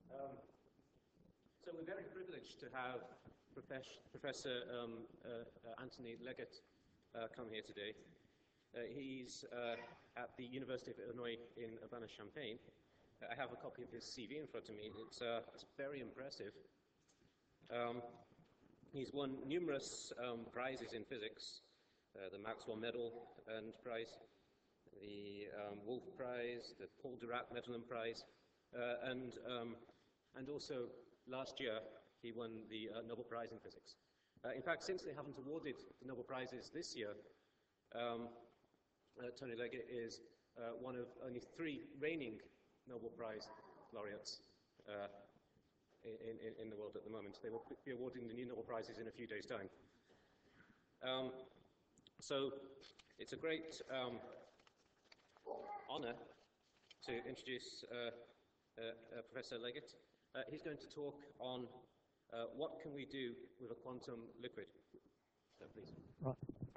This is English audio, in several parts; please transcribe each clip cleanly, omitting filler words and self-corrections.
So we're very privileged to have Professor Anthony Leggett come here today. He's at the University of Illinois in Urbana-Champaign. I have a copy of his CV in front of me. It's very impressive. He's won numerous prizes in physics, the Maxwell Medal and Prize, the Wolf Prize, the Paul Dirac Medal and Prize, and also last year he won the Nobel Prize in Physics. In fact, since they haven't awarded the Nobel Prizes this year, Tony Leggett is one of only 3 reigning Nobel Prize laureates in the world at the moment. They will be awarding the new Nobel Prizes in a few days' time. So it's a great honor to introduce Professor Leggett. He's going to talk on what can we do with a quantum liquid. So please. Right.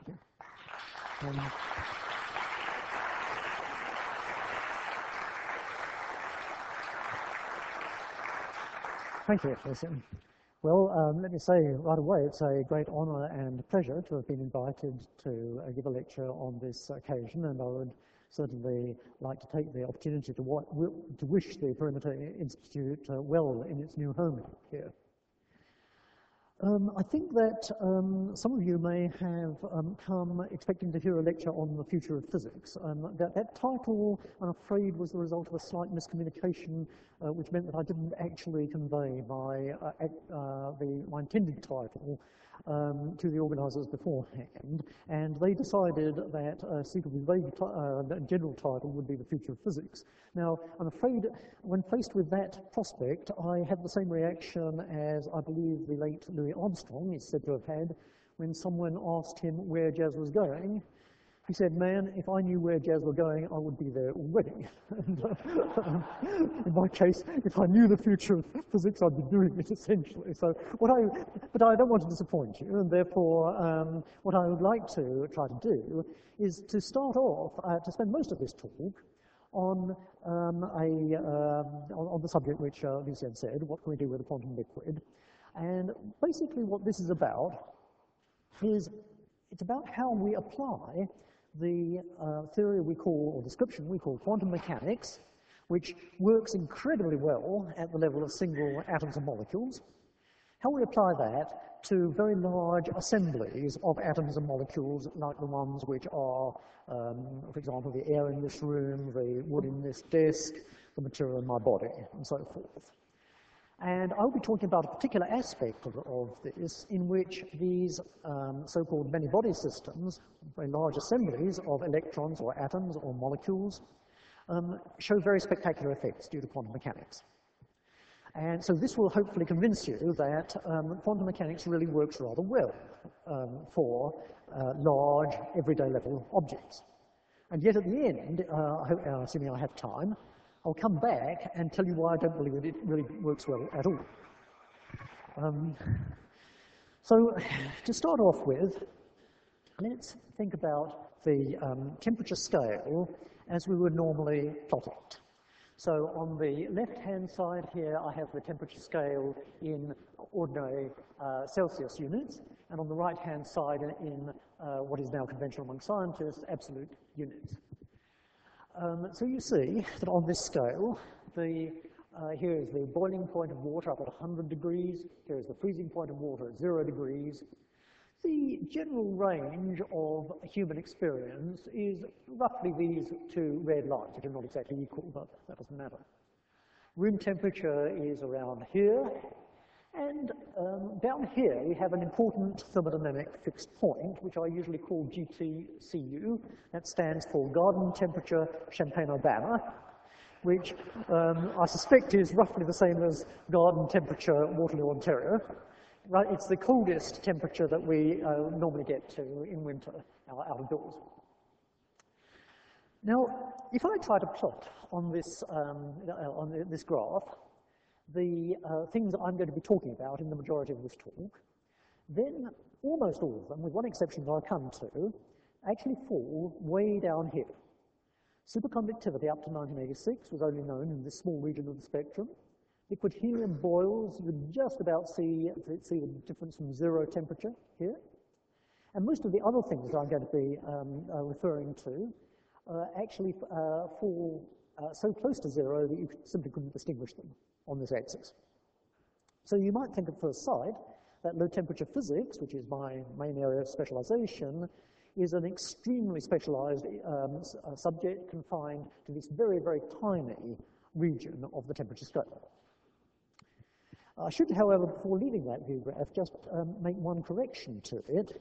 Thank you, Jason. Well, let me say right away, it's a great honor and pleasure to have been invited to give a lecture on this occasion, and I would certainly like to take the opportunity to wish the Perimeter Institute well in its new home here. I think that some of you may have come expecting to hear a lecture on the future of physics. That title, I'm afraid, was the result of a slight miscommunication, which meant that I didn't actually convey my intended title to the organisers beforehand, and they decided that a suitably vague general title would be the future of physics. Now, I'm afraid when faced with that prospect, I had the same reaction as I believe the late Louis Armstrong is said to have had when someone asked him where jazz was going. He said, "Man, if I knew where jazz were going, I would be there already." And, in my case, if I knew the future of physics, I'd be doing it essentially. So, but I don't want to disappoint you, and therefore, what I would like to try to do is to start off to spend most of this talk on the subject which Lucien said, what can we do with a quantum liquid? And basically, what this is about is it's about how we apply the theory we call, or description we call, quantum mechanics, which works incredibly well at the level of single atoms and molecules, how we apply that to very large assemblies of atoms and molecules, like the ones which are, for example, the air in this room, the wood in this desk, the material in my body, and so forth. And I'll be talking about a particular aspect of this in which these so-called many-body systems, very large assemblies of electrons or atoms or molecules, show very spectacular effects due to quantum mechanics. And so this will hopefully convince you that quantum mechanics really works rather well for large, everyday level objects. And yet at the end, assuming I have time, I'll come back and tell you why I don't believe that it really works well at all. So to start off with, let's think about the temperature scale as we would normally plot it. So on the left-hand side here, I have the temperature scale in ordinary Celsius units, and on the right-hand side in what is now conventional among scientists, absolute units. So you see that on this scale, here is the boiling point of water up at 100 degrees, here is the freezing point of water at 0 degrees. The general range of human experience is roughly these 2 red lines, which are not exactly equal, but that doesn't matter. Room temperature is around here, and down here we have an important thermodynamic fixed point, which I usually call GTCU. That stands for Garden Temperature, Champaign-Urbana, which I suspect is roughly the same as Garden Temperature, Waterloo, Ontario. Right, it's the coldest temperature that we normally get to in winter out of doors. Now, if I try to plot on this graph the things I'm going to be talking about in the majority of this talk, then almost all of them, with one exception that I'll come to, actually fall way down here. Superconductivity up to 1986 was only known in this small region of the spectrum. Liquid helium boils. You can just about see the difference from zero temperature here. And most of the other things that I'm going to be referring to actually fall so close to zero that you simply couldn't distinguish them on this axis. So you might think at first sight that low temperature physics, which is my main area of specialization, is an extremely specialized subject confined to this very, very tiny region of the temperature scale. I should, however, before leaving that view graph, just make one correction to it.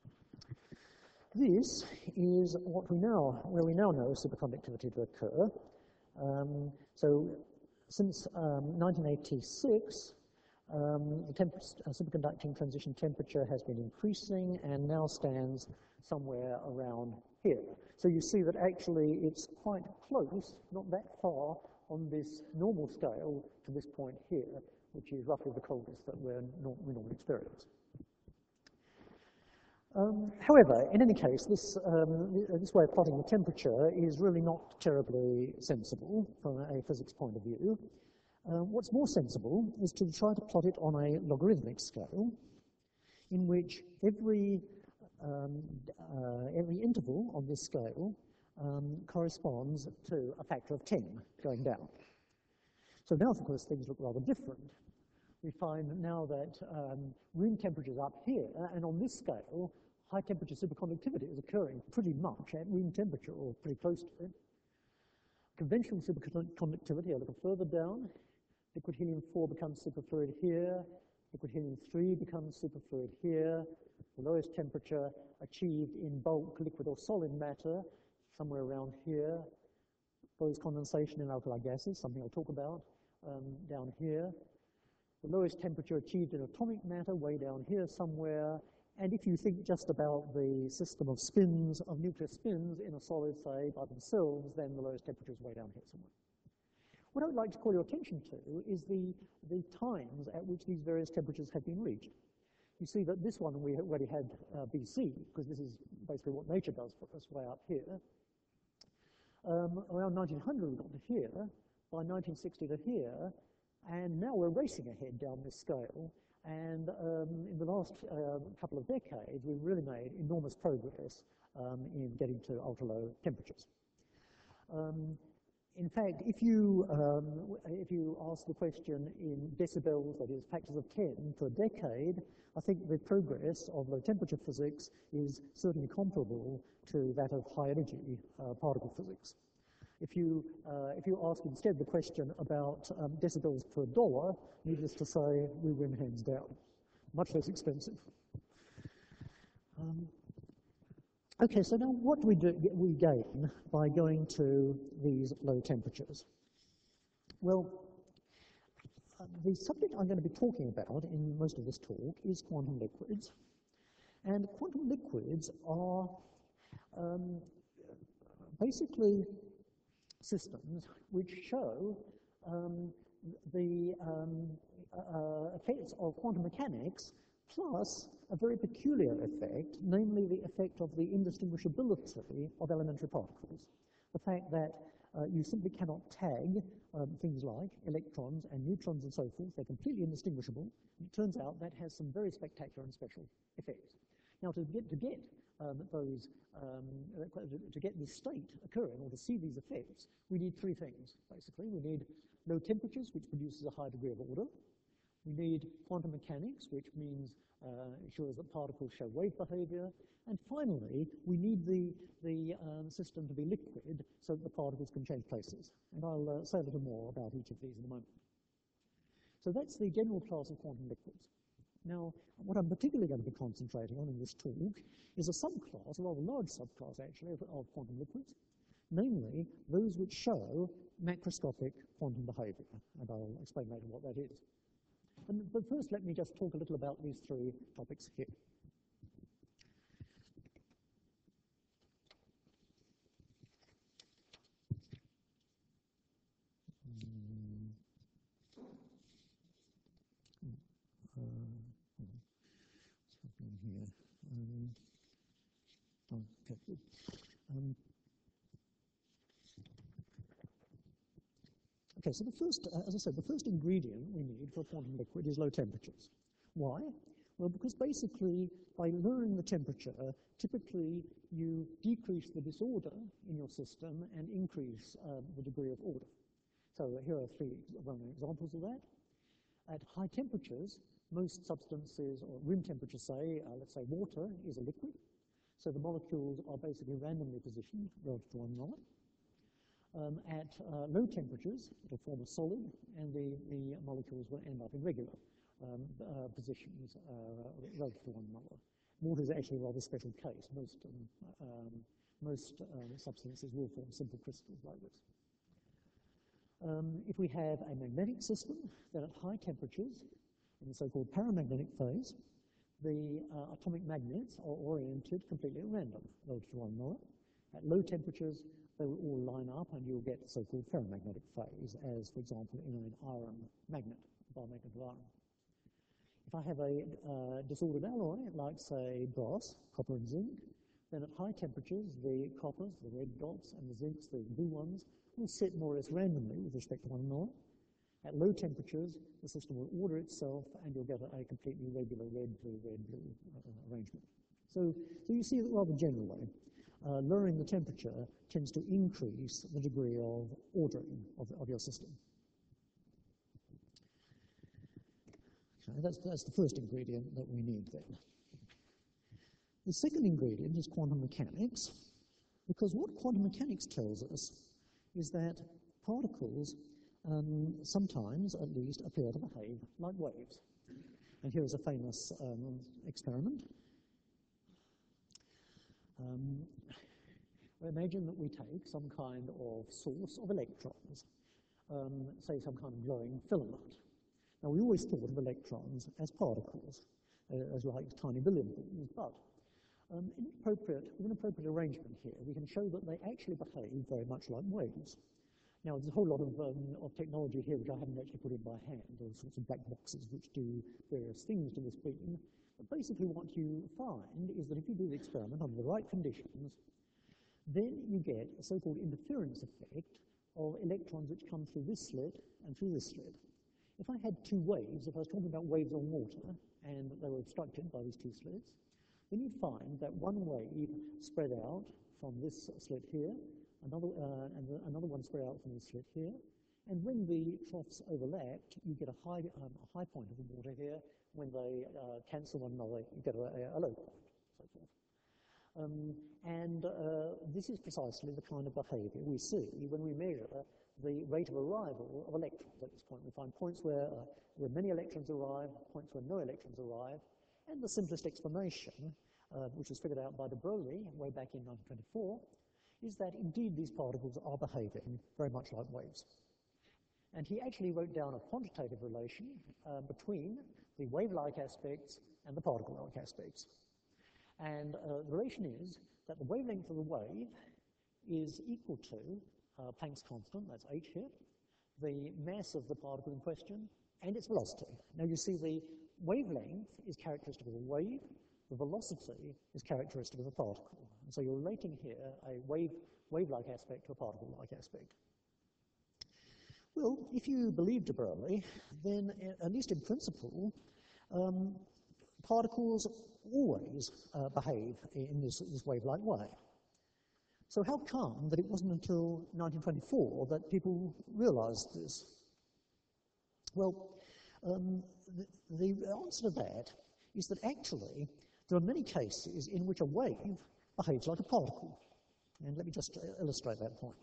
This is where we now know superconductivity to occur. So since 1986, the superconducting transition temperature has been increasing and now stands somewhere around here. So you see that actually it's quite close, not that far, on this normal scale to this point here, which is roughly the coldest that we normally experience. However, in any case, this way of plotting the temperature is really not terribly sensible from a physics point of view. What's more sensible is to try to plot it on a logarithmic scale, in which every interval on this scale corresponds to a factor of 10 going down. So now, of course, things look rather different. We find now that room temperature is up here, and on this scale, high temperature superconductivity is occurring pretty much at room temperature or pretty close to it. Conventional superconductivity a little further down. Liquid helium-4 becomes superfluid here. Liquid helium-3 becomes superfluid here. The lowest temperature achieved in bulk, liquid or solid matter, somewhere around here. Closed condensation in alkali gases, something I'll talk about, down here. The lowest temperature achieved in atomic matter, way down here somewhere. And if you think just about the system of spins, of nuclear spins in a solid, say, by themselves, then the lowest temperature is way down here somewhere. What I would like to call your attention to is the times at which these various temperatures have been reached. You see that this one we already had BC, because this is basically what nature does for us way up here. Around 1900 we got to here, by 1960 to here, and now we're racing ahead down this scale. And in the last couple of decades, we've really made enormous progress in getting to ultra-low temperatures. In fact, if you ask the question in decibels, that is factors of 10 per decade, I think the progress of low temperature physics is certainly comparable to that of high energy particle physics. If you ask instead the question about decibels per dollar, needless to say, we win hands down. Much less expensive. Okay, so now what do we gain by going to these low temperatures? Well, the subject I'm going to be talking about in most of this talk is quantum liquids. And quantum liquids are basically systems which show the effects of quantum mechanics plus a very peculiar effect, namely the effect of the indistinguishability of elementary particles. The fact that you simply cannot tag things like electrons and neutrons and so forth. They're completely indistinguishable. It turns out that has some very spectacular and special effects. Now, to get this state occurring, or to see these effects, we need three things, basically. We need low temperatures, which produces a high degree of order. We need quantum mechanics, which means ensures that particles show wave behavior. And finally, we need the system to be liquid so that the particles can change places. And I'll say a little more about each of these in a moment. So that's the general class of quantum liquids. Now, what I'm particularly going to be concentrating on in this talk is a subclass, a rather large subclass actually, of quantum liquids, namely those which show macroscopic quantum behavior. And I'll explain later what that is. But first, let me just talk a little about these three topics here. Okay, so the first, as I said, the first ingredient we need for a quantum liquid is low temperatures. Why? Well, because basically, by lowering the temperature, typically you decrease the disorder in your system and increase the degree of order. So here are three well-known examples of that. At high temperatures, most substances, or room temperature say, let's say water is a liquid, so the molecules are basically randomly positioned relative to one another. At low temperatures, it'll form a solid, and the molecules will end up in regular positions relative to one another. Water is actually a rather special case. Most substances will form simple crystals like this. If we have a magnetic system, then at high temperatures, in the so-called paramagnetic phase, the atomic magnets are oriented completely at random relative to one another. At low temperatures, they will all line up and you'll get the so-called ferromagnetic phase, as, for example, in an iron magnet, biomagnet of iron. If I have a disordered alloy, like, say, brass, copper and zinc, then at high temperatures, the coppers, the red dots, and the zincs, the blue ones, will sit more or less randomly with respect to one another. At low temperatures, the system will order itself, and you'll get a completely regular red-blue arrangement. So you see that rather generally, lowering the temperature tends to increase the degree of ordering of your system. Okay, that's the first ingredient that we need then. The second ingredient is quantum mechanics, because what quantum mechanics tells us is that particles sometimes, at least, appear to behave like waves. And here is a famous experiment. Imagine that we take some kind of source of electrons, say some kind of glowing filament. Now, we always thought of electrons as particles, as like tiny billiard balls, but with an appropriate arrangement here, we can show that they actually behave very much like waves. Now, there's a whole lot of technology here which I haven't actually put in by hand, all sorts of black boxes which do various things to this beam. But basically what you find is that if you do the experiment under the right conditions, then you get a so-called interference effect of electrons which come through this slit and through this slit. If I had two waves, if I was talking about waves on water, and they were obstructed by these two slits, then you'd find that one wave spread out from this slit here, another one spread out from this slit here, and when the troughs overlapped, you get a high point of the water here. When they cancel one another, you get a low point, so forth. This is precisely the kind of behavior we see when we measure the rate of arrival of electrons at this point. We find points where many electrons arrive, points where no electrons arrive, and the simplest explanation, which was figured out by de Broglie way back in 1924, is that indeed these particles are behaving very much like waves. And he actually wrote down a quantitative relation between the wave-like aspects and the particle-like aspects. And the relation is that the wavelength of the wave is equal to Planck's constant, that's h here, the mass of the particle in question, and its velocity. Now you see the wavelength is characteristic of a wave, the velocity is characteristic of a particle. And so you're relating here a wave-like aspect to a particle-like aspect. Well, if you believe de Broglie, then at least in principle, particles always behave in this wave-like way. So how come that it wasn't until 1924 that people realized this? Well, the answer to that is that actually there are many cases in which a wave behaves like a particle. And let me just illustrate that point.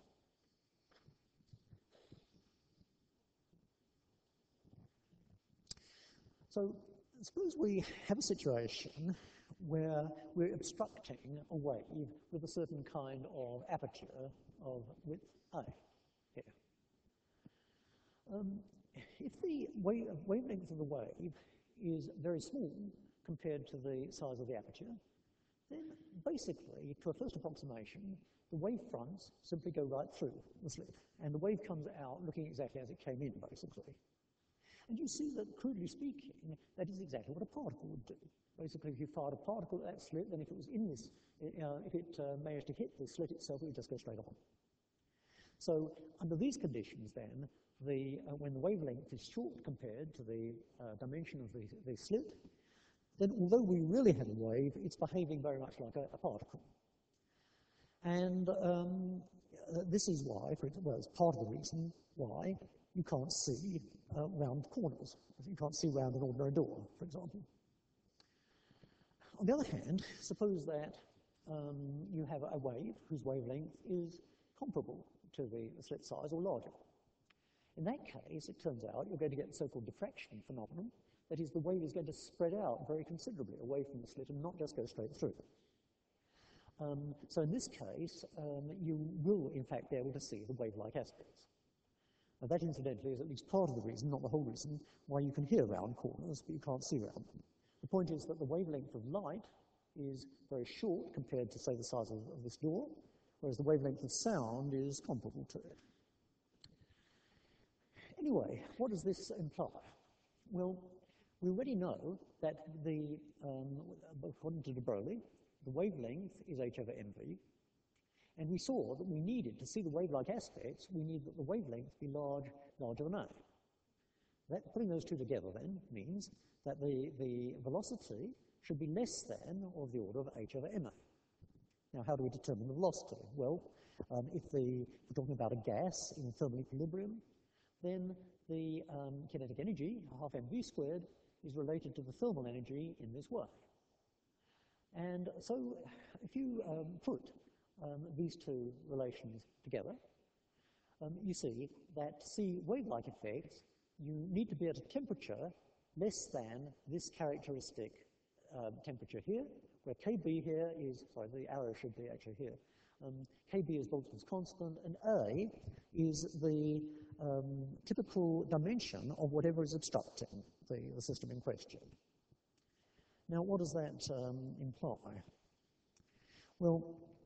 So suppose we have a situation where we're obstructing a wave with a certain kind of aperture of width A here. If the wavelength of the wave is very small compared to the size of the aperture, then basically, to a first approximation, the wave fronts simply go right through the slit, and the wave comes out looking exactly as it came in, basically. And you see that, crudely speaking, that is exactly what a particle would do. Basically, if you fired a particle at that slit, then if it was in this, if it managed to hit the slit itself, it would just go straight on. So under these conditions then, when the wavelength is short compared to the dimension of the slit, then although we really have a wave, it's behaving very much like a particle. And this is why, well, it's part of the reason why you can't see round corners. You can't see round an ordinary door, for example. On the other hand, suppose that you have a wave whose wavelength is comparable to the slit size or larger. In that case, it turns out you're going to get the so-called diffraction phenomenon. That is, the wave is going to spread out very considerably away from the slit and not just go straight through. So in this case, you will, in fact, be able to see the wave-like aspects. Now that, incidentally, is at least part of the reason, not the whole reason, why you can hear round corners, but you can't see round them. The point is that the wavelength of light is very short compared to, say, the size of this door, whereas the wavelength of sound is comparable to it. Anyway, what does this imply? Well, we already know that according to de Broglie, the wavelength is h over mv, and we saw that we needed, to see the wave-like aspects, we need that the wavelength be larger than a. Putting those two together then means that the velocity should be less than or of the order of h over ma. Now, how do we determine the velocity? Well, if we're talking about a gas in thermal equilibrium, then the kinetic energy, half mv squared, is related to the thermal energy in this way. And so if you put these two relations together, you see that to see wave-like effects, you need to be at a temperature less than this characteristic temperature here, where Kb here is, sorry, the arrow should be actually here. Kb is Boltzmann's constant, and A is the typical dimension of whatever is obstructing the system in question. Now, what does that imply? Well,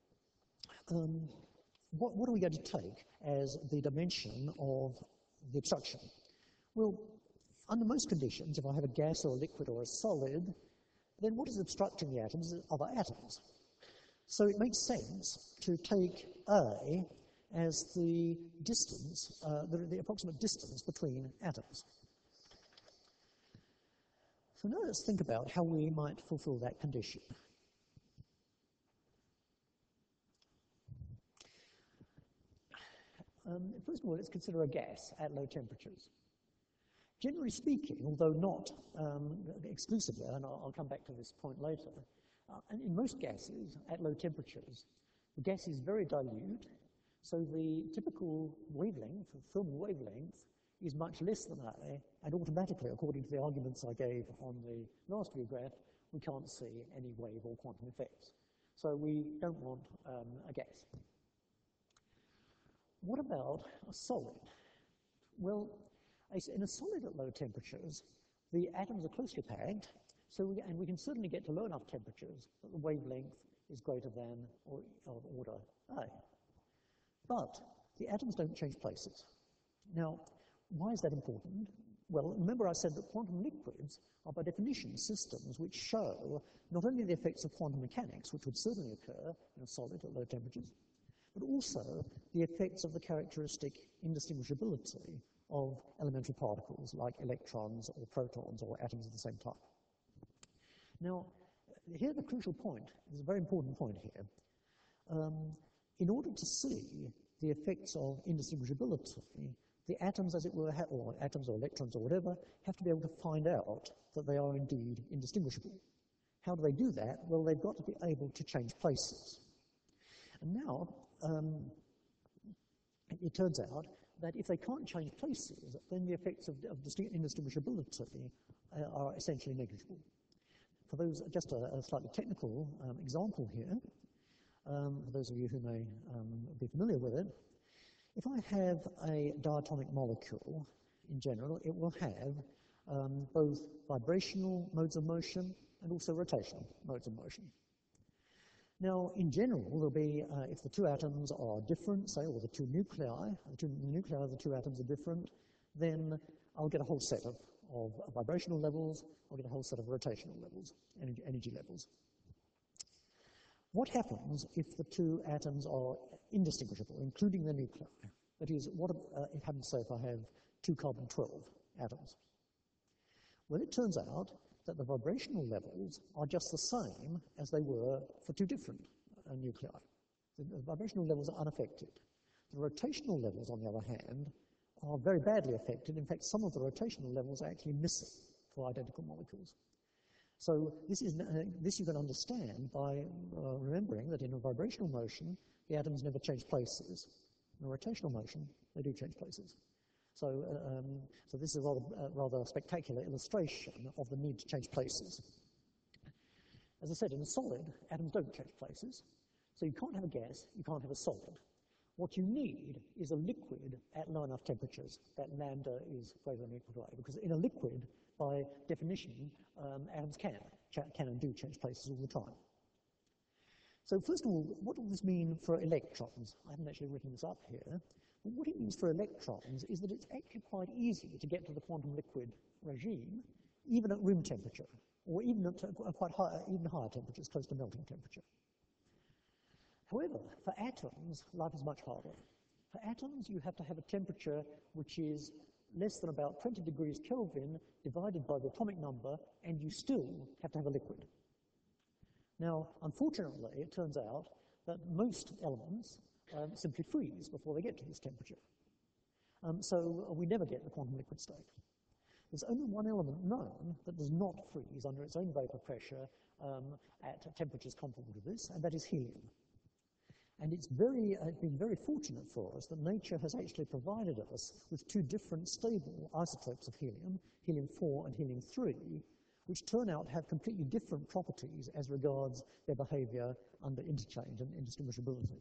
what are we going to take as the dimension of the obstruction? Well, under most conditions, if I have a gas or a liquid or a solid, then what is obstructing the atoms is other atoms. So it makes sense to take A as the distance, the approximate distance between atoms. So now let's think about how we might fulfill that condition. First of all, let's consider a gas at low temperatures. Generally speaking, although not exclusively, and I'll come back to this point later, and in most gases at low temperatures, the gas is very dilute, so the typical wavelength, thermal wavelength, is much less than A, and automatically, according to the arguments I gave on the last view graph, we can't see any wave or quantum effects. So we don't want a gas. What about a solid? Well, in a solid at low temperatures, the atoms are closely packed, and we can certainly get to low enough temperatures that the wavelength is greater than or of order A. But the atoms don't change places. Now, why is that important? Well, remember I said that quantum liquids are by definition systems which show not only the effects of quantum mechanics, which would certainly occur in a solid at low temperatures, but also the effects of the characteristic indistinguishability of elementary particles like electrons or protons or atoms of the same type. Now, here's the crucial point. There's a very important point here. In order to see the effects of indistinguishability, the atoms, as it were, or atoms or electrons or whatever, have to be able to find out that they are indeed indistinguishable. How do they do that? Well, they've got to be able to change places. And now, it turns out that if they can't change places, then the effects of indistinguishability are essentially negligible. For those, just a slightly technical example here, for those of you who may be familiar with it, if I have a diatomic molecule, in general, it will have both vibrational modes of motion and also rotational modes of motion. Now, in general, there'll be, if the two atoms are different, say, or the two nuclei, the nuclei of the two atoms are different, then I'll get a whole set of vibrational levels, I'll get a whole set of rotational levels, energy levels. What happens if the two atoms are indistinguishable, including the nuclei? That is, what it happens, say, if I have 2 carbon-12 atoms? Well, it turns out that the vibrational levels are just the same as they were for 2 different nuclei. The vibrational levels are unaffected. The rotational levels, on the other hand, are very badly affected. In fact, some of the rotational levels are actually missing for identical molecules. So this you can understand by remembering that in a vibrational motion, the atoms never change places. In a rotational motion, they do change places. So this is a rather spectacular illustration of the need to change places. As I said, in a solid, atoms don't change places. So you can't have a gas, you can't have a solid. What you need is a liquid at low enough temperatures that lambda is greater than or equal to A, because in a liquid, by definition, atoms can and do change places all the time. So first of all, what does this mean for electrons? I haven't actually written this up here. But what it means for electrons is that it's actually quite easy to get to the quantum liquid regime, even at room temperature, or even at quite high, even higher temperatures, close to melting temperature. However, for atoms, life is much harder. For atoms, you have to have a temperature which is less than about 20 degrees Kelvin divided by the atomic number, and you still have to have a liquid. Now, unfortunately, it turns out that most elements simply freeze before they get to this temperature. So we never get the quantum liquid state. There's only one element known that does not freeze under its own vapor pressure at temperatures comparable to this, and that is helium. And it's been very fortunate for us that nature has actually provided us with 2 different stable isotopes of helium, helium-4 and helium-3, which turn out to have completely different properties as regards their behavior under interchange and indistinguishability.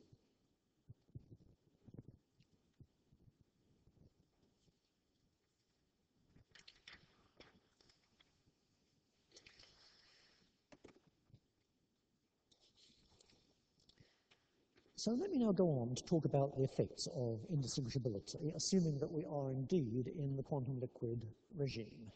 So let me now go on to talk about the effects of indistinguishability, assuming that we are indeed in the quantum liquid regime.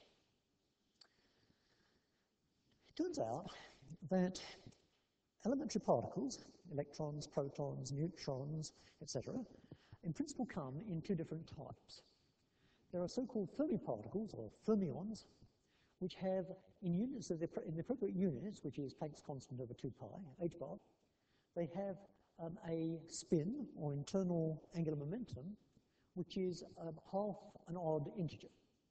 It turns out that elementary particles, electrons, protons, neutrons, etc., in principle come in 2 different types. There are so-called Fermi particles, or fermions, which have, in the appropriate units, which is Planck's constant over 2 pi, h bar, they have a spin, or internal angular momentum, which is half an odd integer.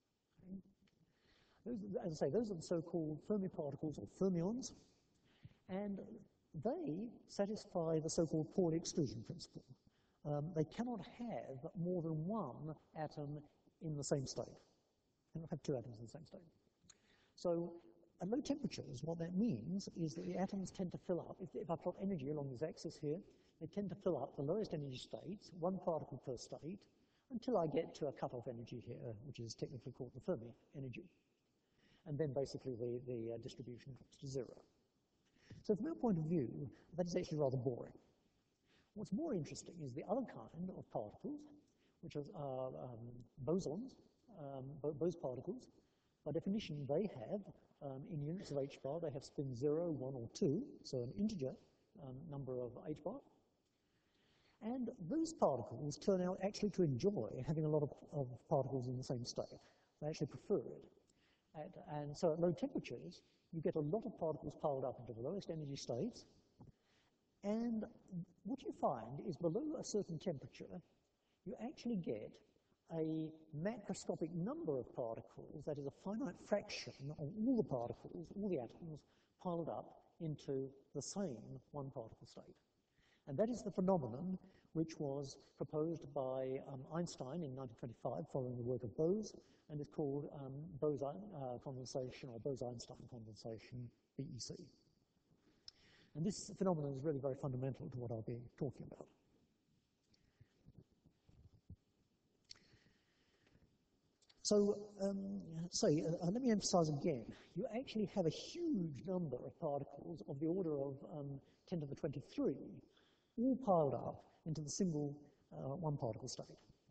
As I say, those are the so-called Fermi particles, or fermions, and they satisfy the so-called Pauli exclusion principle. They cannot have more than 1 atom in the same state. They cannot have 2 atoms in the same state. So at low temperatures, what that means is that the atoms tend to fill up. If I plot energy along this axis here, they tend to fill up the lowest energy states, 1 particle per state, until I get to a cutoff energy here, which is technically called the Fermi energy. And then basically the distribution drops to 0. So from our point of view, that is actually rather boring. What's more interesting is the other kind of particles, which are bosons, Bose particles. By definition, they have, in units of h bar, they have spin 0, 1, or 2, so an integer number of h bar. And those particles turn out actually to enjoy having a lot of particles in the same state. They actually prefer it. And so at low temperatures, you get a lot of particles piled up into the lowest energy states. And what you find is below a certain temperature, you actually get a macroscopic number of particles, that is a finite fraction of all the particles, all the atoms, piled up into the same 1 particle state. And that is the phenomenon which was proposed by Einstein in 1925 following the work of Bose, and is called Bose condensation, or Bose-Einstein condensation, BEC. And this phenomenon is really very fundamental to what I'll be talking about. So, let me emphasize again, you actually have a huge number of particles of the order of 10 to the 23, all piled up into the single 1 particle state.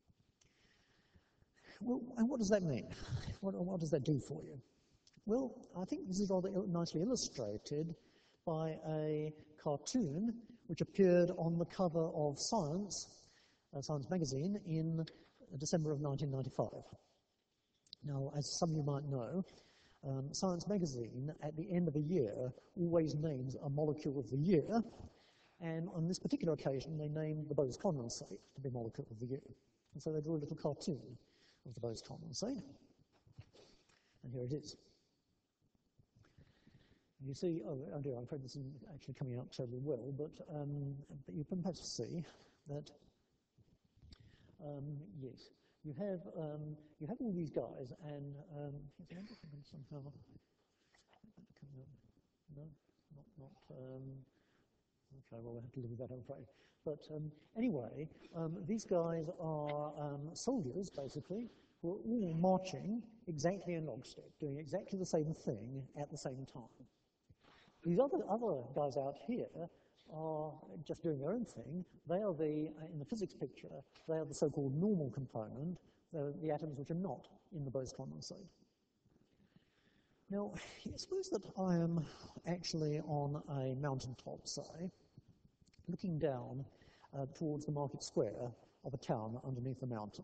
Well, and what does that mean? What does that do for you? Well, I think this is rather nicely illustrated by a cartoon which appeared on the cover of Science Science magazine in December of 1995. Now, as some of you might know, Science magazine, at the end of a year, always names a molecule of the year, and on this particular occasion, they named the Bose condensate to be molecule of the year. And so they drew a little cartoon of the Bose condensate, and here it is. You see, oh dear, I'm afraid this isn't actually coming out terribly well, but you can perhaps see that, yes, you have all these guys, and somehow, no, not. Okay, well, we'll have to live with that, I'm afraid. But anyway, these guys are soldiers, basically, who are all marching exactly in lockstep, doing exactly the same thing at the same time. These other guys out here are just doing their own thing. They are in the physics picture, they are the so-called normal component, the atoms which are not in the Bose condensate. Now, suppose that I am actually on a mountaintop, say, looking down towards the market square of a town underneath the mountain.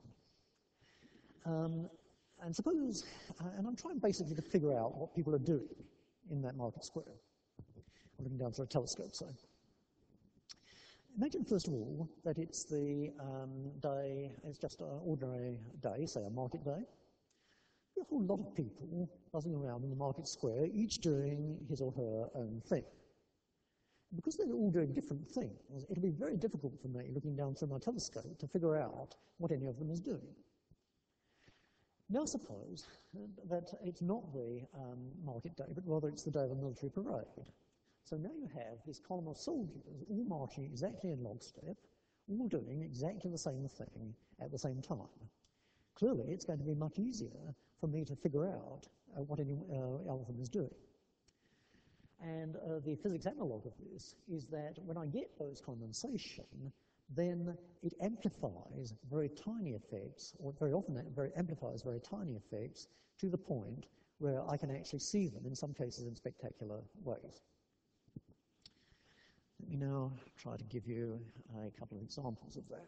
And suppose, and I'm trying basically to figure out what people are doing in that market square. I'm looking down through a telescope, say. Imagine, first of all, that it's the day, it's just an ordinary day, say a market day. There are a whole lot of people buzzing around in the market square, each doing his or her own thing. Because they're all doing different things, it'll be very difficult for me, looking down through my telescope, to figure out what any of them is doing. Now suppose that it's not the market day, but rather it's the day of a military parade. So now you have this column of soldiers all marching exactly in lockstep, all doing exactly the same thing at the same time. Clearly, it's going to be much easier for me to figure out what any of them is doing. And the physics analog of this is that when I get Bose condensation, then it amplifies very tiny effects, or very often it amplifies very tiny effects to the point where I can actually see them, in some cases in spectacular ways. Let me now try to give you a couple of examples of that.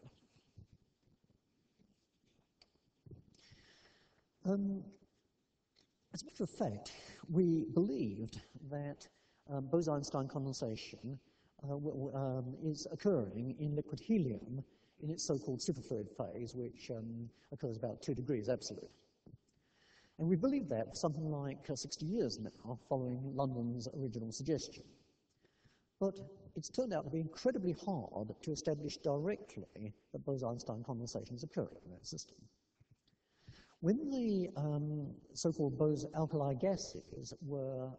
As a matter of fact, we believed that Bose-Einstein condensation is occurring in liquid helium in its so-called superfluid phase, which occurs about 2 degrees absolute. And we believed that for something like 60 years now, following London's original suggestion. But it's turned out to be incredibly hard to establish directly that Bose-Einstein condensation is occurring in that system. When the so-called Bose alkali gases were,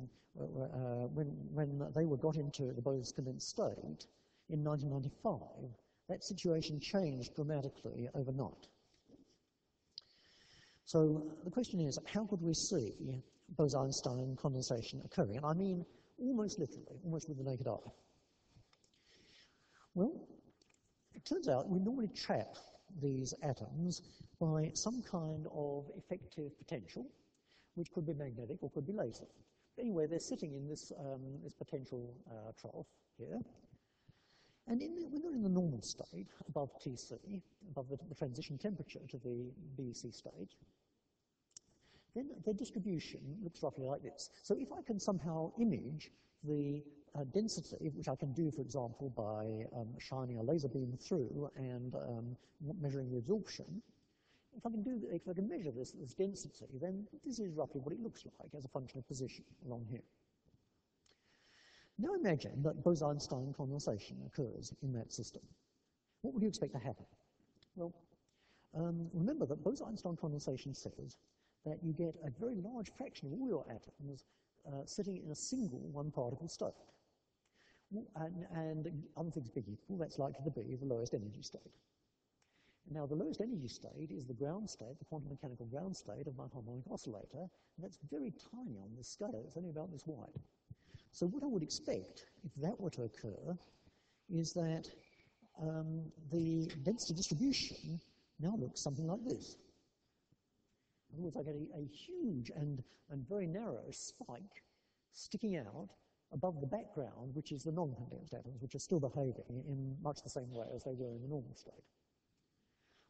when they were got into the Bose condensed state in 1995, that situation changed dramatically overnight. So the question is, how could we see Bose-Einstein condensation occurring? And I mean almost literally, almost with the naked eye. Well, it turns out we normally trap these atoms by some kind of effective potential, which could be magnetic or could be laser. But anyway, they're sitting in this, this potential trough here. And when they're in the normal state, above Tc, above the transition temperature to the BEC state, then their distribution looks roughly like this. So if I can somehow image the density, which I can do, for example, by shining a laser beam through and measuring the absorption, if I can measure this density, then this is roughly what it looks like as a function of position along here. Now imagine that Bose-Einstein condensation occurs in that system. What would you expect to happen? Well, remember that Bose-Einstein condensation says that you get a very large fraction of all your atoms sitting in a single one-particle state. And other things being equal, that's likely to be the lowest energy state. Now, the lowest energy state is the ground state, the quantum mechanical ground state of my harmonic oscillator, and that's very tiny on this scale. It's only about this wide. So what I would expect, if that were to occur, is that the density distribution now looks something like this. In other words, I get a huge and very narrow spike sticking out above the background, which is the non-condensed atoms, which are still behaving in much the same way as they were in the normal state.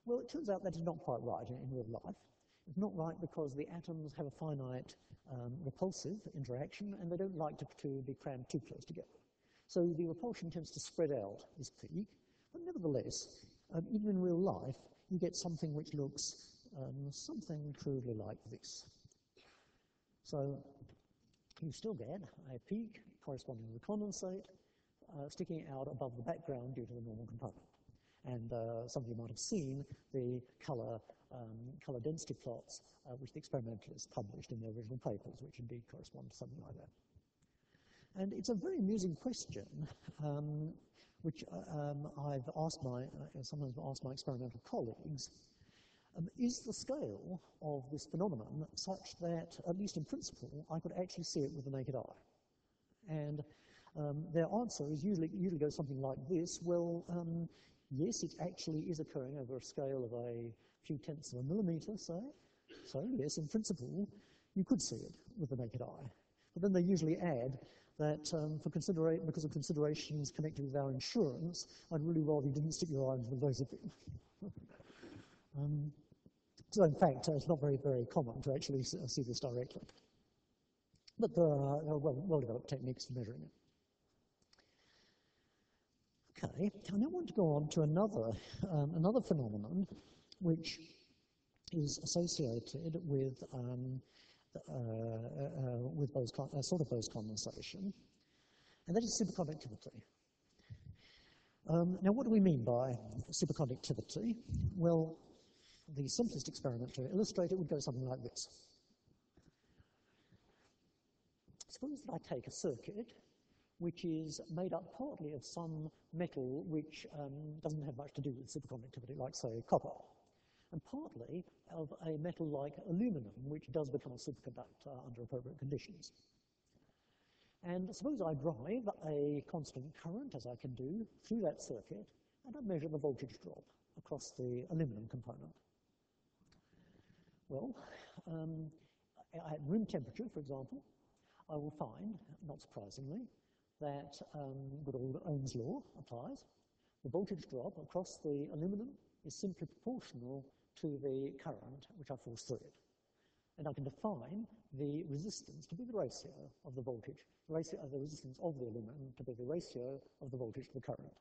Well, it turns out that is not quite right in real life. It's not right because the atoms have a finite repulsive interaction, and they don't like to be crammed too close together. So the repulsion tends to spread out this peak, but nevertheless, even in real life, you get something which looks something crudely like this. So you still get a peak corresponding to the condensate sticking out above the background due to the normal component. And some of you might have seen the color density plots which the experimentalists published in their original papers, which indeed correspond to something like that. And it's a very amusing question, which I've asked sometimes asked my experimental colleagues. Is the scale of this phenomenon such that, at least in principle, I could actually see it with the naked eye? And their answer is usually goes something like this. Well, yes, it actually is occurring over a scale of a few tenths of a millimetre, say. So, yes, in principle, you could see it with the naked eye. But then they usually add that because of considerations connected with our insurance, I'd really rather you didn't stick your eye into the Vaseline. So, in fact, it's not very, very common to actually see this directly. But there are well-developed techniques for measuring it. Okay, I now want to go on to another phenomenon which is associated with sort of Bose condensation, and that is superconductivity. Now, what do we mean by superconductivity? Well, the simplest experiment to illustrate it would go something like this. Suppose that I take a circuit which is made up partly of some metal which doesn't have much to do with superconductivity, like, say, copper, and partly of a metal like aluminum, which does become a superconductor under appropriate conditions. And suppose I drive a constant current, as I can do, through that circuit, and I measure the voltage drop across the aluminum component. Well, at room temperature, for example, I will find, not surprisingly, that good old Ohm's law applies. The voltage drop across the aluminum is simply proportional to the current which I force through it. And I can define the resistance to be the ratio of the voltage, the resistance of the aluminum to be the ratio of the voltage to the current.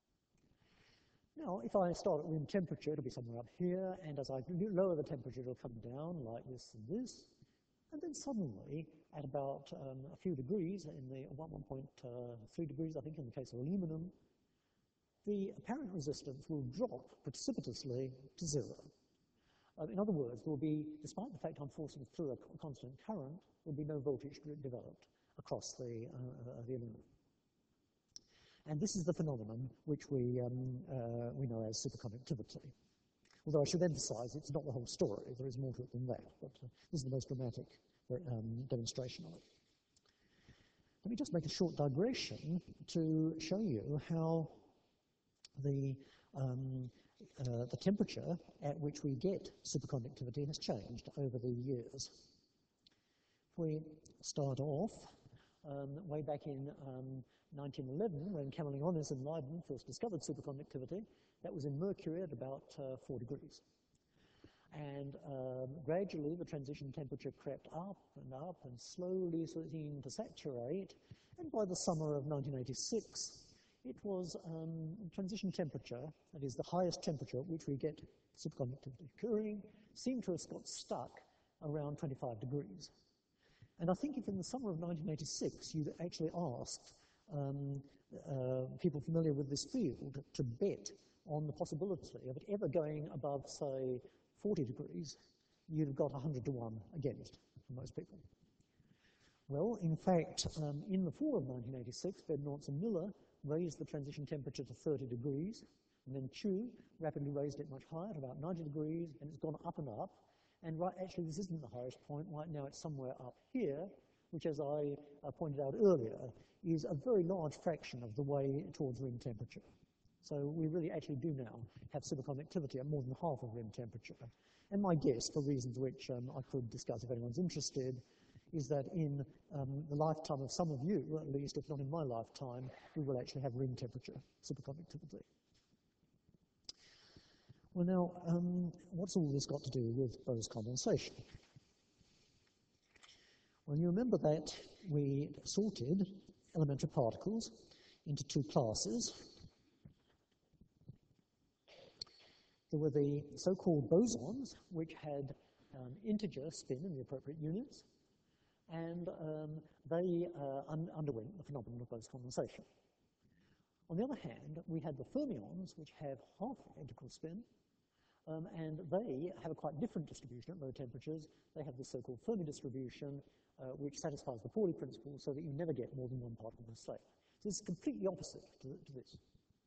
Now, if I start at room temperature, it'll be somewhere up here, and as I lower the temperature, it'll come down like this and this. And then suddenly, at about a few degrees, in the 1.3 degrees, I think, in the case of aluminum, the apparent resistance will drop precipitously to zero. In other words, there will be, despite the fact I'm forcing through a constant current, there will be no voltage developed across the aluminum. And this is the phenomenon which we know as superconductivity. Although I should emphasize it's not the whole story. There is more to it than that, but this is the most dramatic demonstration of it. Let me just make a short digression to show you how the temperature at which we get superconductivity has changed over the years. If we start off way back in 1911, when Cammellionis and Leiden first discovered superconductivity, that was in mercury at about 4 degrees. And gradually the transition temperature crept up and slowly seemed to saturate, and by the summer of 1986, it was transition temperature, that is the highest temperature at which we get superconductivity occurring, seemed to have got stuck around 25 degrees. And I think if in the summer of 1986 you'd actually asked people familiar with this field to bet on the possibility of it ever going above, say, 40 degrees, you'd have got 100 to 1 against for most people. Well, in fact, in the fall of 1986, Bednorz and Miller raised the transition temperature to 30 degrees, and then Chu rapidly raised it much higher, at about 90 degrees, and it's gone up and up. And actually, this isn't the highest point. Right now, it's somewhere up here, which, as I pointed out earlier, is a very large fraction of the way towards room temperature. So we really actually do now have superconductivity at more than half of room temperature. And my guess, for reasons which I could discuss if anyone's interested, is that in the lifetime of some of you, at least, if not in my lifetime, we will actually have room temperature superconductivity. Well, now, what's all this got to do with Bose condensation? Well, you remember that we sorted elementary particles into two classes. There were the so-called bosons, which had integer spin in the appropriate units, and they underwent the phenomenon of Bose condensation. On the other hand, we had the fermions, which have half integral spin, and they have a quite different distribution at low temperatures. They have the so-called Fermi distribution, which satisfies the Pauli principle so that you never get more than one particle per state. So this is completely opposite to this.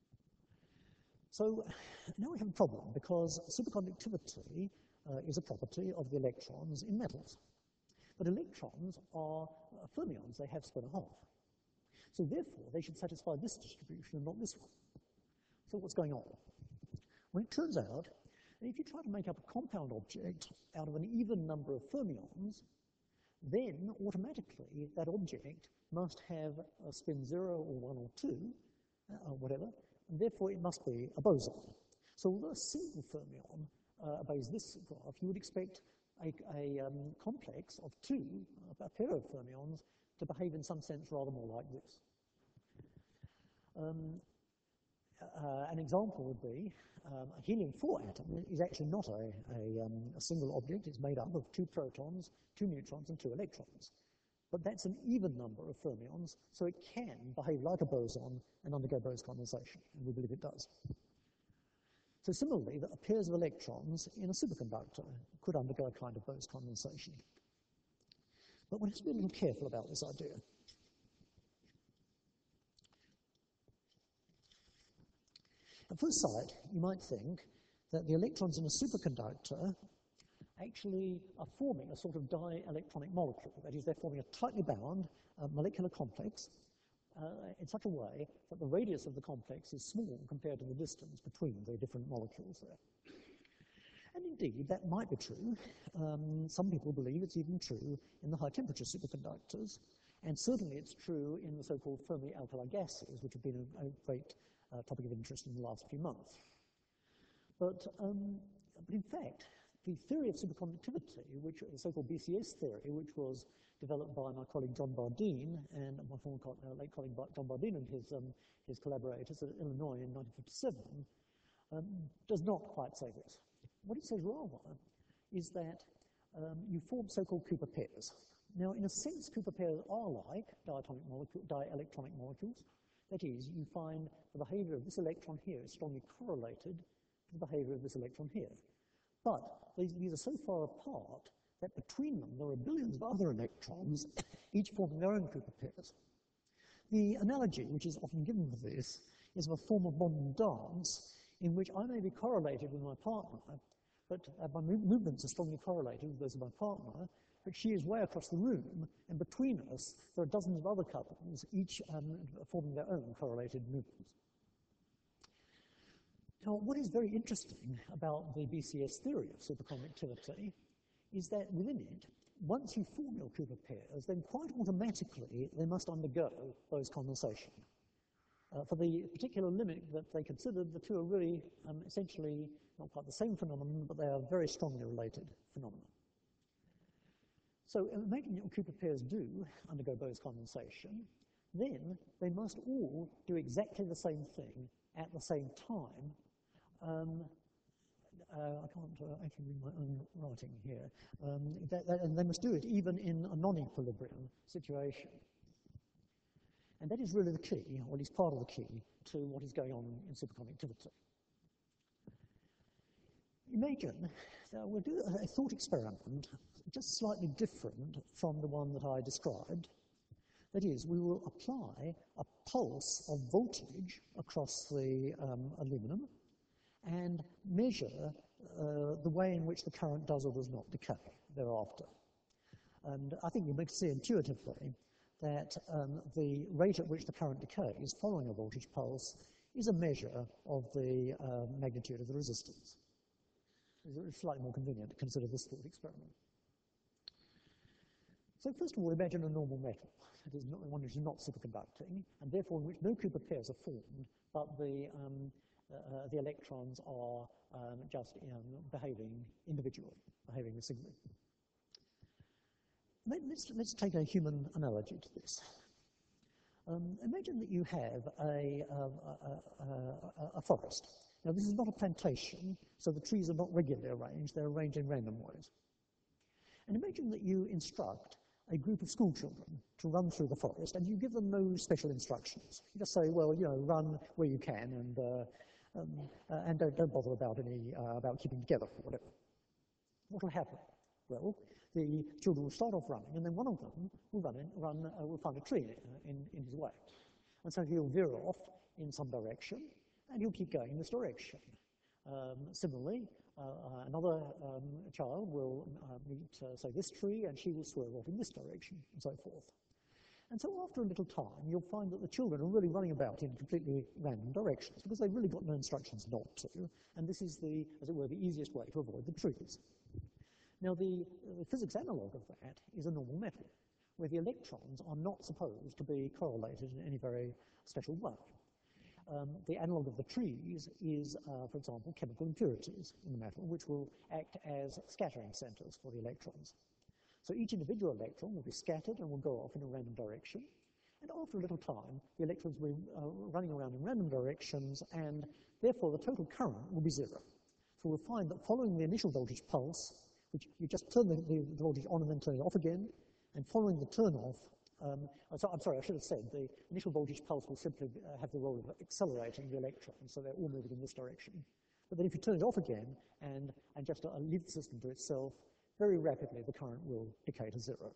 So now we have a problem, because superconductivity is a property of the electrons in metals. But electrons are fermions. They have spin a half. So therefore, they should satisfy this distribution and not this one. So what's going on? Well, it turns out that if you try to make up a compound object out of an even number of fermions, then automatically that object must have a spin 0 or 1 or 2, or whatever, and therefore it must be a boson. So although a single fermion obeys this graph, you would expect a complex of two, a pair of fermions, to behave in some sense rather more like this. An example would be a helium-4 atom is actually not a single object. It's made up of two protons, two neutrons, and two electrons. But that's an even number of fermions, so it can behave like a boson and undergo Bose condensation, and we believe it does. So similarly, that pairs of electrons in a superconductor could undergo a kind of Bose condensation. But one has to be a little careful about this idea. At first sight, you might think that the electrons in a superconductor actually are forming a sort of dielectronic molecule. That is, they're forming a tightly bound molecular complex in such a way that the radius of the complex is small compared to the distance between the different molecules there. And indeed, that might be true. Some people believe it's even true in the high-temperature superconductors, and certainly it's true in the so-called Fermi alkali gases, which have been a great topic of interest in the last few months. But in fact, the theory of superconductivity, which the so-called BCS theory, which was developed by my colleague John Bardeen and my former late colleague John Bardeen and his collaborators at Illinois in 1957, does not quite say this. What it says rather is that you form so-called Cooper pairs. Now, in a sense, Cooper pairs are like dielectronic molecules. That is, you find the behavior of this electron here is strongly correlated to the behavior of this electron here. But these are so far apart that between them there are billions of other electrons, each forming their own Cooper pairs. The analogy which is often given for this is of a form of modern dance in which I may be correlated with my partner, but my movements are strongly correlated with those of my partner, but she is way across the room, and between us there are dozens of other couples, each forming their own correlated movements. Now, what is very interesting about the BCS theory of superconductivity is that within it, once you form your Cooper pairs, then quite automatically they must undergo Bose condensation. For the particular limit that they considered, the two are really essentially not quite the same phenomenon, but they are very strongly related phenomena. So imagine your Cooper pairs do undergo Bose condensation, then they must all do exactly the same thing at the same time. I can't actually read my own writing here. And they must do it even in a non-equilibrium situation. And that is really the key, or at least part of the key, to what is going on in superconductivity. Imagine that we'll do a thought experiment just slightly different from the one that I described. That is, we will apply a pulse of voltage across the aluminum and measure the way in which the current does or does not decay thereafter. And I think you may see intuitively that the rate at which the current decays following a voltage pulse is a measure of the magnitude of the resistance. It's slightly more convenient to consider this thought experiment. So first of all, imagine a normal metal. That is one which is not superconducting, and therefore in which no Cooper pairs are formed, but the electrons are just behaving individually, behaving singly. Let's take a human analogy to this. Imagine that you have a forest. Now, this is not a plantation, so the trees are not regularly arranged, they're arranged in random ways. And imagine that you instruct a group of school children to run through the forest, and you give them no special instructions. You just say, well, run where you can, and don't bother about about keeping together or whatever. What will happen? Well, the children will start off running, and then one of them will find a tree in his way. And so he'll veer off in some direction, and he'll keep going in this direction. Similarly, another child will meet, say, this tree, and she will swerve off in this direction, and so forth. And so after a little time, you'll find that the children are really running about in completely random directions, because they've really got no instructions not to, and this is as it were, the easiest way to avoid the trees. Now, the physics analog of that is a normal metal, where the electrons are not supposed to be correlated in any very special way. The analog of the trees is, for example, chemical impurities in the metal, which will act as scattering centers for the electrons. So each individual electron will be scattered and will go off in a random direction. And after a little time, the electrons will be running around in random directions, and therefore the total current will be zero. So we'll find that following the initial voltage pulse, which you just turn the voltage on and then turn it off again, and following the turn off, I'm sorry, I should have said, the initial voltage pulse will simply have the role of accelerating the electrons, so they're all moving in this direction. But then if you turn it off again and just leave the system to itself, very rapidly the current will decay to zero.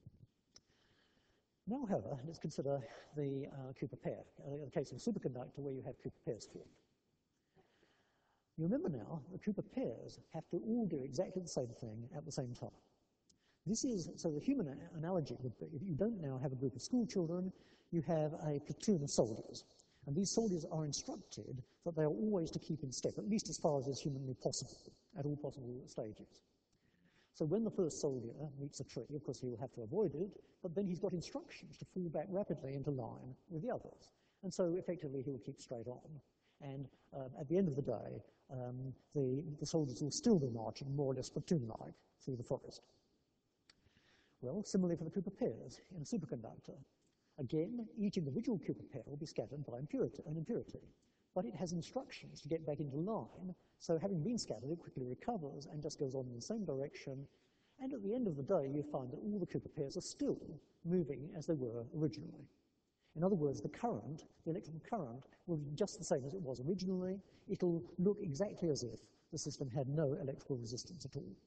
Now, however, let's consider the Cooper pair, the case of a superconductor where you have Cooper pairs formed. You remember now, the Cooper pairs have to all do exactly the same thing at the same time. So the human analogy would be, if you don't now have a group of school children, you have a platoon of soldiers. And these soldiers are instructed that they are always to keep in step, at least as far as is humanly possible, at all possible stages. So when the first soldier meets a tree, of course he will have to avoid it, but then he's got instructions to fall back rapidly into line with the others. And so effectively he will keep straight on. And at the end of the day, the soldiers will still be marching more or less platoon-like through the forest. Well, similarly for the Cooper pairs in a superconductor. Again, each individual Cooper pair will be scattered by an impurity, but it has instructions to get back into line, so having been scattered, it quickly recovers and just goes on in the same direction, and at the end of the day, you find that all the Cooper pairs are still moving as they were originally. In other words, the electrical current, will be just the same as it was originally. It'll look exactly as if the system had no electrical resistance at all.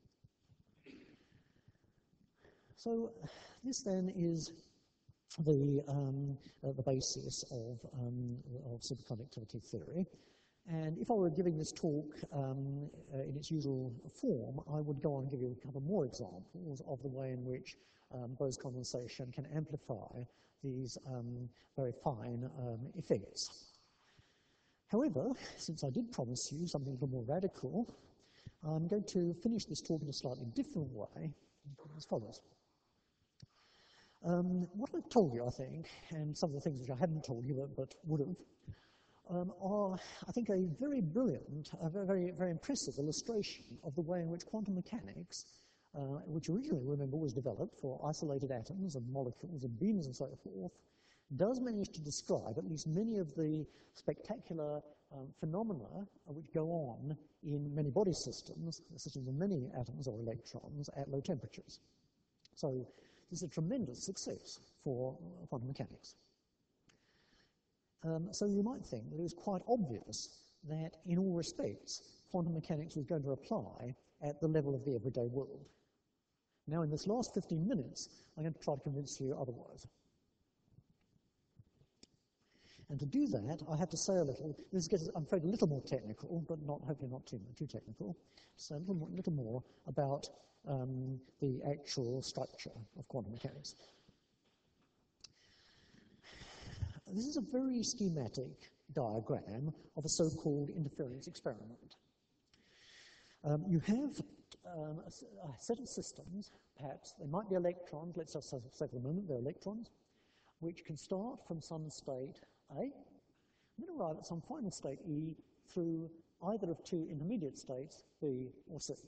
So this then is the basis of superconductivity theory. And if I were giving this talk in its usual form, I would go on and give you a couple more examples of the way in which Bose condensation can amplify these very fine effects. However, since I did promise you something a little more radical, I'm going to finish this talk in a slightly different way, as follows. What I've told you, I think, and some of the things which I haven't told you but would have, are, I think, a very brilliant, a very, very impressive illustration of the way in which quantum mechanics, which originally, remember, was developed for isolated atoms and molecules and beams and so forth, does manage to describe at least many of the spectacular phenomena which go on in many body systems, systems of many atoms or electrons at low temperatures. So this is a tremendous success for quantum mechanics. So you might think that it was quite obvious that in all respects, quantum mechanics was going to apply at the level of the everyday world. Now, in this last 15 minutes, I'm going to try to convince you otherwise. And to do that, I have to say a little, this gets, I'm afraid, a little more technical, but hopefully not too technical, so a little more about the actual structure of quantum mechanics. This is a very schematic diagram of a so-called interference experiment. You have a set of systems, perhaps they might be electrons, let's just say for the moment they're electrons, which can start from some state A, and then arrive at some final state E through either of two intermediate states, B or C.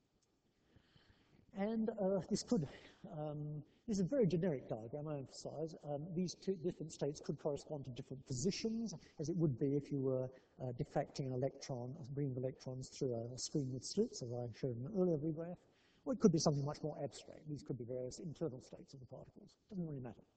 And this is a very generic diagram, I emphasize. These two different states could correspond to different positions, as it would be if you were diffracting an electron, bringing electrons through a screen with slits, as I showed in an earlier view graph. Or it could be something much more abstract. These could be various internal states of the particles. Doesn't really matter.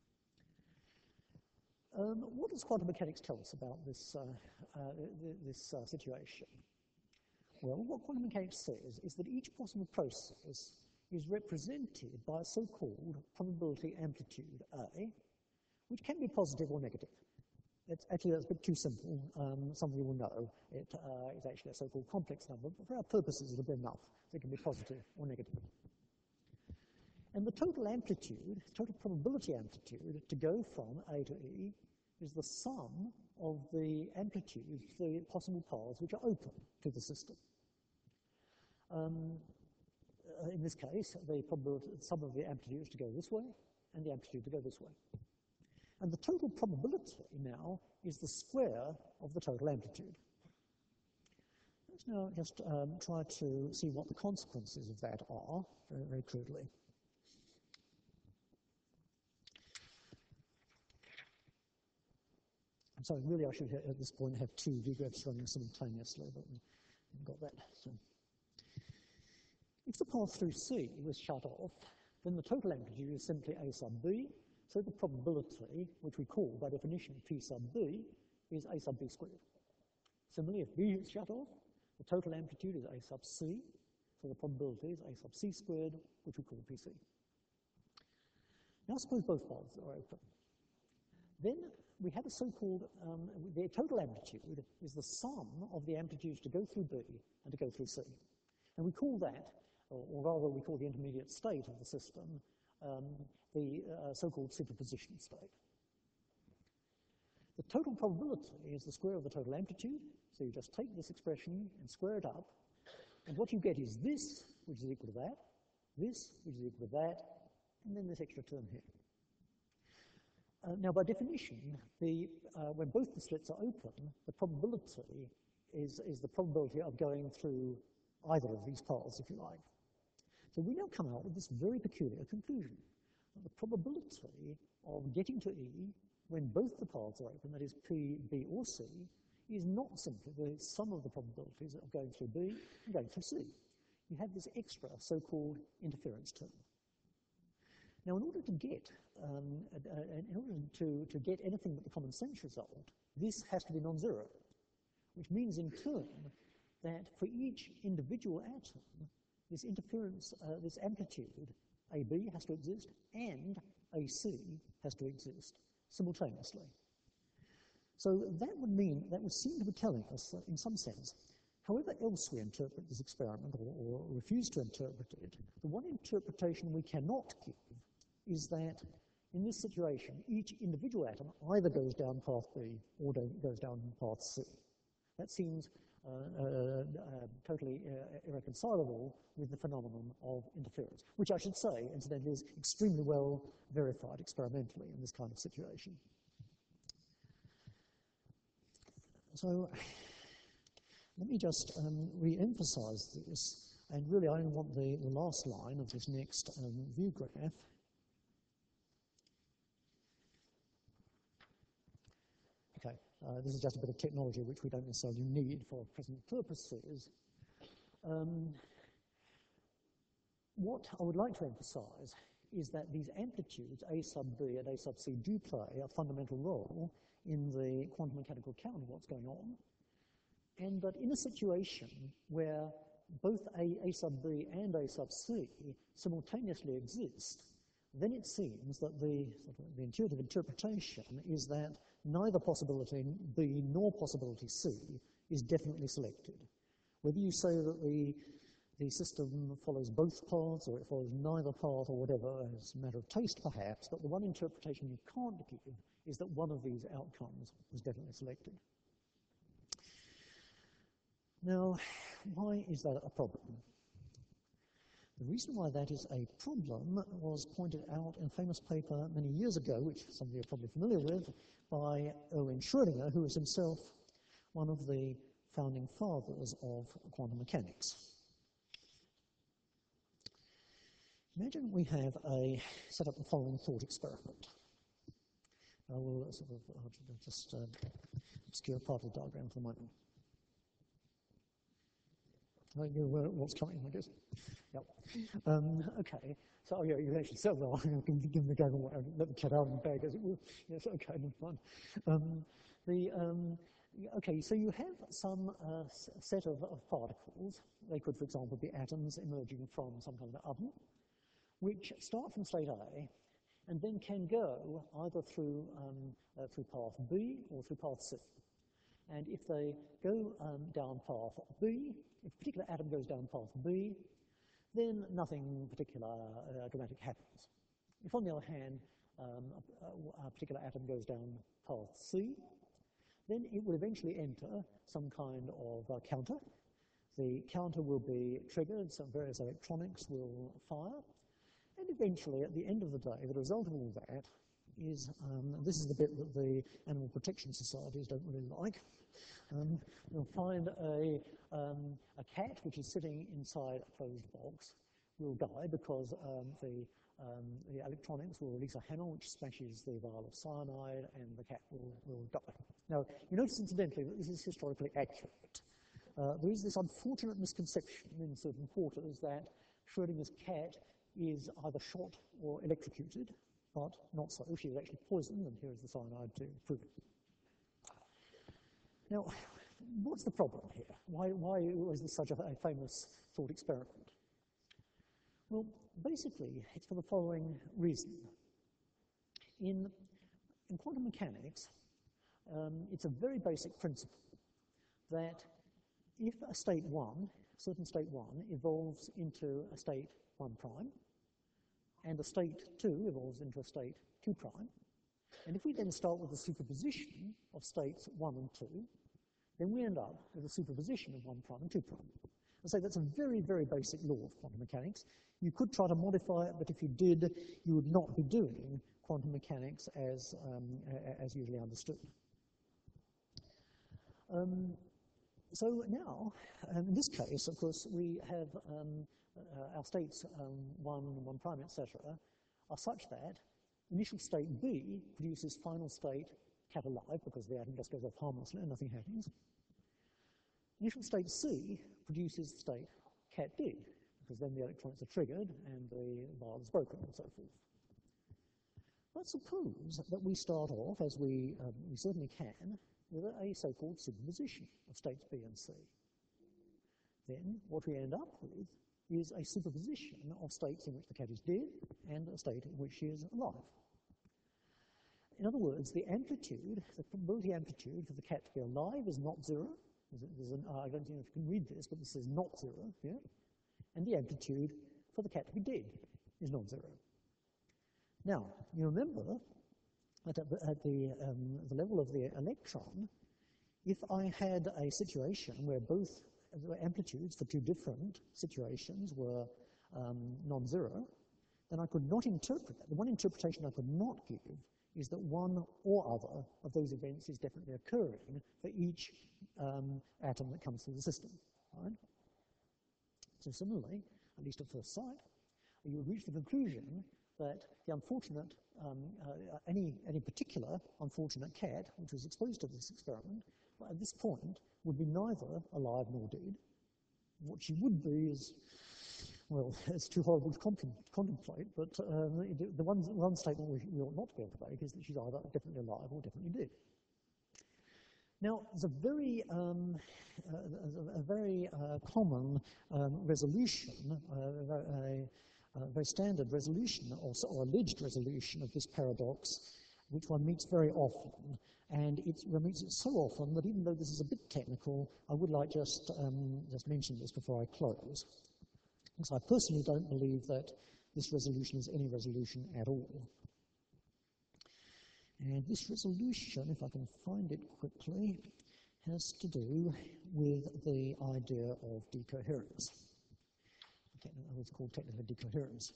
What does quantum mechanics tell us about this situation? Well, what quantum mechanics says is that each possible process is represented by a so-called probability amplitude A, which can be positive or negative. That's a bit too simple. Some of you will know it is actually a so-called complex number, but for our purposes it'll be enough. So it can be positive or negative. And the total amplitude, total probability amplitude, to go from A to E is the sum of the amplitudes, the possible paths which are open to the system. In this case, the probability, sum of the amplitudes to go this way and the amplitude to go this way. And the total probability now is the square of the total amplitude. Let's now just try to see what the consequences of that are, very, very crudely. I'm sorry, really I should at this point have two vgraphs running simultaneously, but we haven't got that. So, if the path through C was shut off, then the total amplitude is simply A sub B, so the probability, which we call by definition P sub B, is A sub B squared. Similarly, if B is shut off, the total amplitude is A sub C, so the probability is A sub C squared, which we call PC. Now suppose both paths are open. Then we have a so-called, the total amplitude is the sum of the amplitudes to go through B and to go through C. And we call that, or rather we call the intermediate state of the system, the so-called superposition state. The total probability is the square of the total amplitude, so you just take this expression and square it up, and what you get is this, which is equal to that, this, which is equal to that, and then this extra term here. Now, by definition, when both the slits are open, the probability is the probability of going through either of these paths, if you like. So we now come out with this very peculiar conclusion. The probability of getting to E when both the paths are open, that is P, B, or C, is not simply the sum of the probabilities of going through B and going through C. You have this extra so-called interference term. Now, in order to get anything but the common sense result, this has to be non-zero, which means in turn that for each individual atom, this interference, this amplitude, AB has to exist and AC has to exist simultaneously. So that would seem to be telling us that in some sense, however else we interpret this experiment or refuse to interpret it, the one interpretation we cannot give is that in this situation, each individual atom either goes down path B or goes down path C. That seems totally irreconcilable with the phenomenon of interference, which I should say, incidentally, is extremely well verified experimentally in this kind of situation. So let me just re-emphasize this, and really I only want the last line of this next view graph. Okay, this is just a bit of technology which we don't necessarily need for present purposes. What I would like to emphasize is that these amplitudes, A sub B and A sub C, do play a fundamental role in the quantum mechanical account of what's going on, and that in a situation where both A sub B and A sub C simultaneously exist, then it seems that the intuitive interpretation is that neither possibility B nor possibility C is definitely selected. Whether you say that the system follows both paths or it follows neither path or whatever, is a matter of taste perhaps, but the one interpretation you can't give is that one of these outcomes was definitely selected. Now, why is that a problem? The reason why that is a problem was pointed out in a famous paper many years ago, which some of you are probably familiar with, by Erwin Schrödinger, who was himself one of the founding fathers of quantum mechanics. Imagine we have set up the following thought experiment. I will I'll just obscure part of the diagram for the moment. What's coming, I guess. Yep. Okay. So yeah, you actually said, well, I can give the game away, let the cat out of the bag, as it were. Yes. Okay. Fine. Okay. So you have some set of particles. They could, for example, be atoms emerging from some kind of oven, which start from state A, and then can go either through path B or through path C. And if they go down path B, if a particular atom goes down path B, then nothing particular dramatic happens. If, on the other hand, a particular atom goes down path C, then it will eventually enter some kind of counter. The counter will be triggered, some various electronics will fire, and eventually, at the end of the day, the result of all that is, this is the bit that the animal protection societies don't really like. You'll find a cat which is sitting inside a closed box will die because the electronics will release a hammer which smashes the vial of cyanide, and the cat will die. Now, you notice incidentally that this is historically accurate. There is this unfortunate misconception in certain quarters that Schrödinger's cat is either shot or electrocuted, but not so. She was actually poisoned, and here is the cyanide to prove it. Now, what's the problem here? Why was this such a famous thought experiment? Well, basically, it's for the following reason. In quantum mechanics, it's a very basic principle that if a state 1, certain state 1, evolves into a state 1 prime, and a state 2 evolves into a state 2 prime, and if we then start with a superposition of states 1 and 2, then we end up with a superposition of 1 prime and 2 prime. And so that's a very, very basic law of quantum mechanics. You could try to modify it, but if you did, you would not be doing quantum mechanics as usually understood. So now, in this case, of course, we have our states 1, 1 prime, etc., are such that initial state B produces final state cat alive, because the atom just goes off harmlessly and nothing happens. Initial state C produces state cat dead, because then the electrons are triggered and the vial is broken and so forth. Let's suppose that we start off, as we certainly can, with a so-called superposition of states B and C. Then what we end up with is a superposition of states in which the cat is dead and a state in which she is alive. In other words, the amplitude, the probability amplitude for the cat to be alive is not zero. I don't know if you can read this, but this is not zero here. And the amplitude for the cat to be dead is not zero. Now, you remember that at the level of the electron, if I had a situation where both amplitudes for two different situations were non-zero, then I could not interpret that. The one interpretation I could not give is that one or other of those events is definitely occurring for each atom that comes through the system. Right? So similarly, at least at first sight, you would reach the conclusion that the unfortunate, any particular unfortunate cat which was exposed to this experiment, at this point would be neither alive nor dead. What she would be is, well, it's too horrible to contemplate, but the one statement we ought not to be able to make is that she's either definitely alive or definitely dead. Now, there's a very common resolution, a very standard resolution, or alleged resolution of this paradox, which one meets very often. And one meets it so often that even though this is a bit technical, I would like just mention this before I close. Because I personally don't believe that this resolution is any resolution at all. And this resolution, if I can find it quickly, has to do with the idea of decoherence. It's called technical decoherence.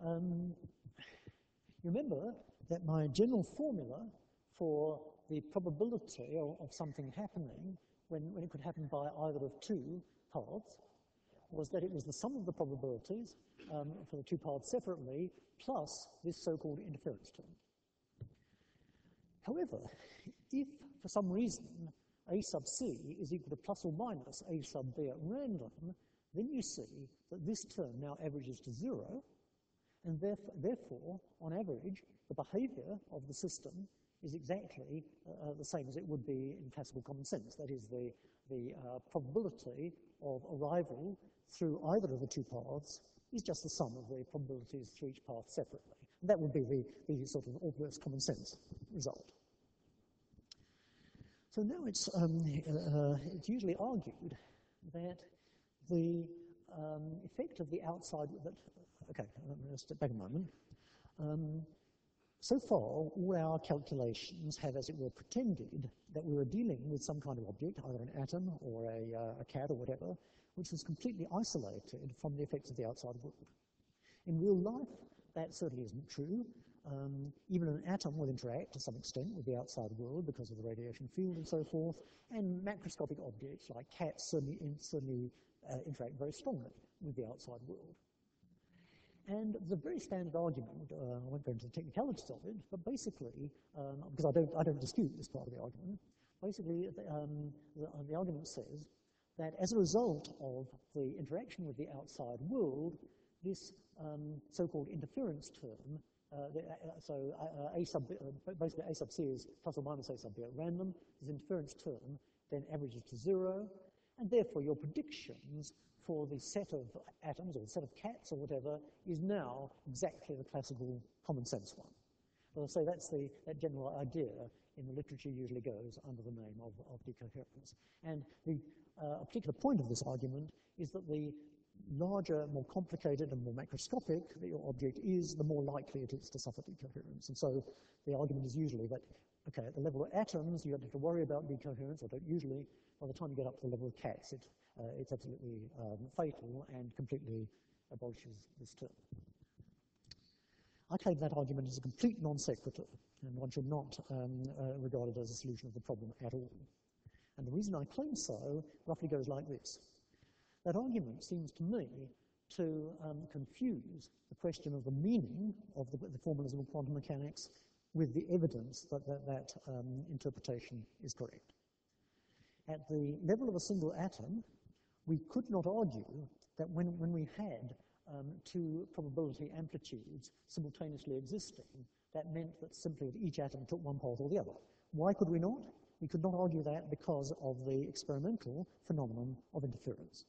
You remember that my general formula for the probability of something happening when it could happen by either of two paths was that it was the sum of the probabilities for the two paths separately plus this so-called interference term. However, if for some reason A sub c is equal to plus or minus A sub b at random, then you see that this term now averages to 0, and therefore, on average, the behavior of the system is exactly the same as it would be in classical common sense. That is, the probability of arrival through either of the two paths is just the sum of the probabilities through each path separately. And that would be the sort of obvious common sense result. So now it's usually argued that the effect of the outside, okay, let me just step back a moment. So far, all our calculations have, as it were, pretended that we were dealing with some kind of object, either an atom or a cat or whatever, which was completely isolated from the effects of the outside world. In real life, that certainly isn't true. Even an atom will interact to some extent with the outside world because of the radiation field and so forth, and macroscopic objects like cats certainly interact very strongly with the outside world. And the very standard argument, I won't go into the technicalities of it, but basically, because I don't dispute this part of the argument, basically the argument says that as a result of the interaction with the outside world, this so-called interference term, basically A sub c is plus or minus A sub b at random, this interference term then averages to 0, and therefore your predictions for the set of atoms or the set of cats or whatever is now exactly the classical common sense one. Well, so that general idea in the literature usually goes under the name of decoherence. And a particular point of this argument is that the larger, more complicated and more macroscopic that your object is, the more likely it is to suffer decoherence. And so the argument is usually that, okay, at the level of atoms, you don't have to worry about decoherence, or don't usually. By the time you get up to the level of cats, it's absolutely fatal and completely abolishes this term. I claim that argument is a complete non sequitur, and one should not regard it as a solution of the problem at all. And the reason I claim so roughly goes like this. That argument seems to me to confuse the question of the meaning of the formalism of quantum mechanics with the evidence that interpretation is correct. At the level of a single atom, we could not argue that when we had two probability amplitudes simultaneously existing, that meant that simply each atom took one path or the other. Why could we not? We could not argue that because of the experimental phenomenon of interference.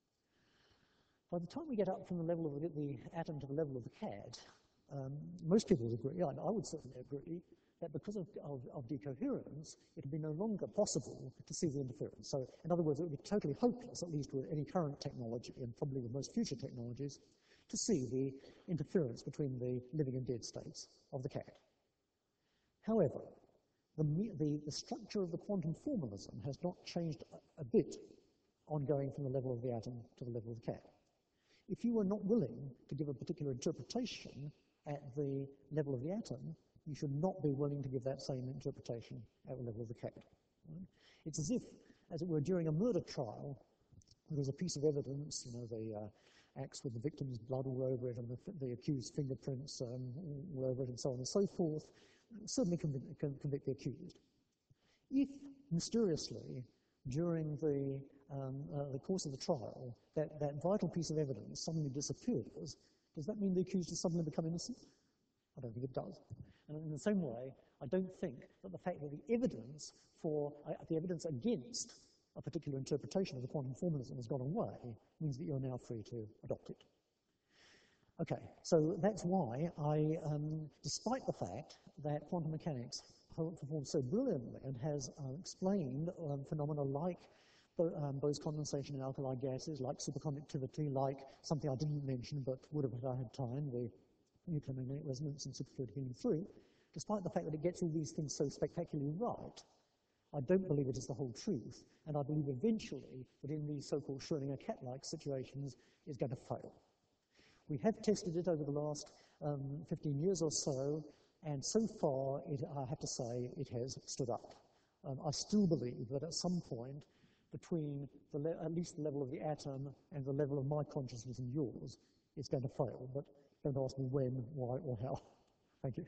By the time we get up from the level of the atom to the level of the cat, most people would agree, I would certainly agree, that because of decoherence, it would be no longer possible to see the interference. So, in other words, it would be totally hopeless, at least with any current technology, and probably with most future technologies, to see the interference between the living and dead states of the cat. However, the structure of the quantum formalism has not changed a bit on going from the level of the atom to the level of the cat. If you were not willing to give a particular interpretation at the level of the atom, you should not be willing to give that same interpretation at the level of the cat. Right? It's as if, as it were, during a murder trial, there was a piece of evidence, the axe with the victim's blood all over it and the accused's fingerprints all over it and so on and so forth, certainly convict the accused. If, mysteriously, during the course of the trial, that vital piece of evidence suddenly disappears, does that mean the accused has suddenly become innocent? I don't think it does. And in the same way, I don't think that the fact that the evidence against a particular interpretation of the quantum formalism has gone away means that you're now free to adopt it. Okay, so that's why I, despite the fact that quantum mechanics performs so brilliantly and has explained phenomena like Bose condensation in alkali gases, like superconductivity, like something I didn't mention but would have if I had time, the nuclear magnetic resonance and superfluid helium-3, despite the fact that it gets all these things so spectacularly right, I don't believe it is the whole truth, and I believe eventually that in these so-called Schrödinger cat-like situations is going to fail. We have tested it over the last 15 years or so, and so far, I have to say, it has stood up. I still believe that at some point, between at least the level of the atom and the level of my consciousness and yours, it's going to fail, but don't ask me when, why, or how. Thank you.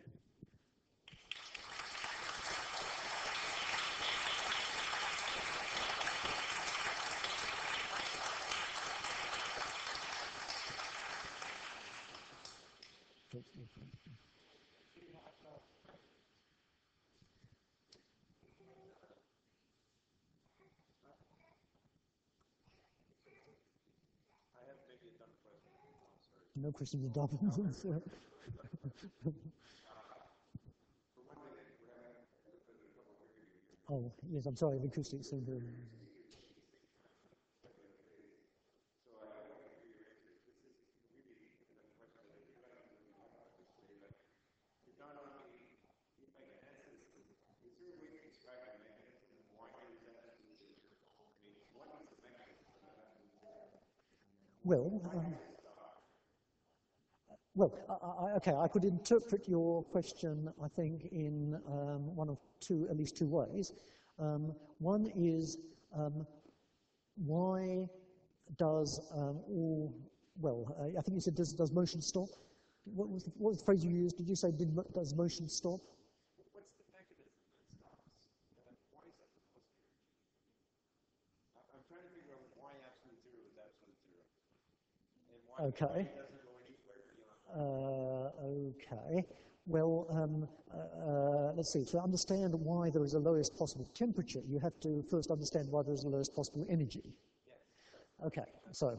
No questions are done. Oh, yes, I'm sorry, the acoustics seem to... Okay, I could interpret your question, I think, in one of two, at least two ways. One is, why does I think you said, does motion stop? What was the phrase you used? Did you say, does motion stop? What's the mechanism that stops? Why is that supposed to be? I'm trying to figure out why absolute zero is absolute zero. And why it doesn't go anywhere beyond. Okay. Well, let's see. To understand why there is a lowest possible temperature, you have to first understand why there is the lowest possible energy. Yes. Okay. So,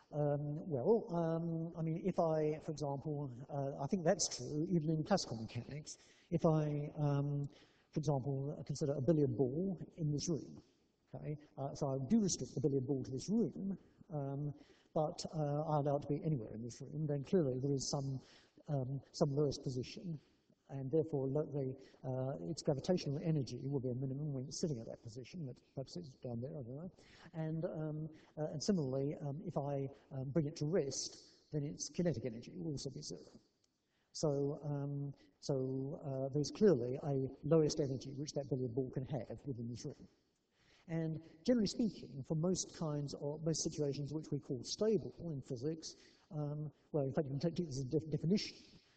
I mean, if I, for example, I think that's true even in classical mechanics. If I, for example, consider a billiard ball in this room, okay, so I do restrict the billiard ball to this room, but I allow it to be anywhere in this room, then clearly there is some lowest position, and therefore its gravitational energy will be a minimum when it's sitting at that position. Perhaps it's down there, I don't know. And similarly, if I bring it to rest, then its kinetic energy will also be zero. So there's clearly a lowest energy which that billiard ball can have within this room. And generally speaking, for most situations which we call stable in physics, well, in fact, you can take this as a definition.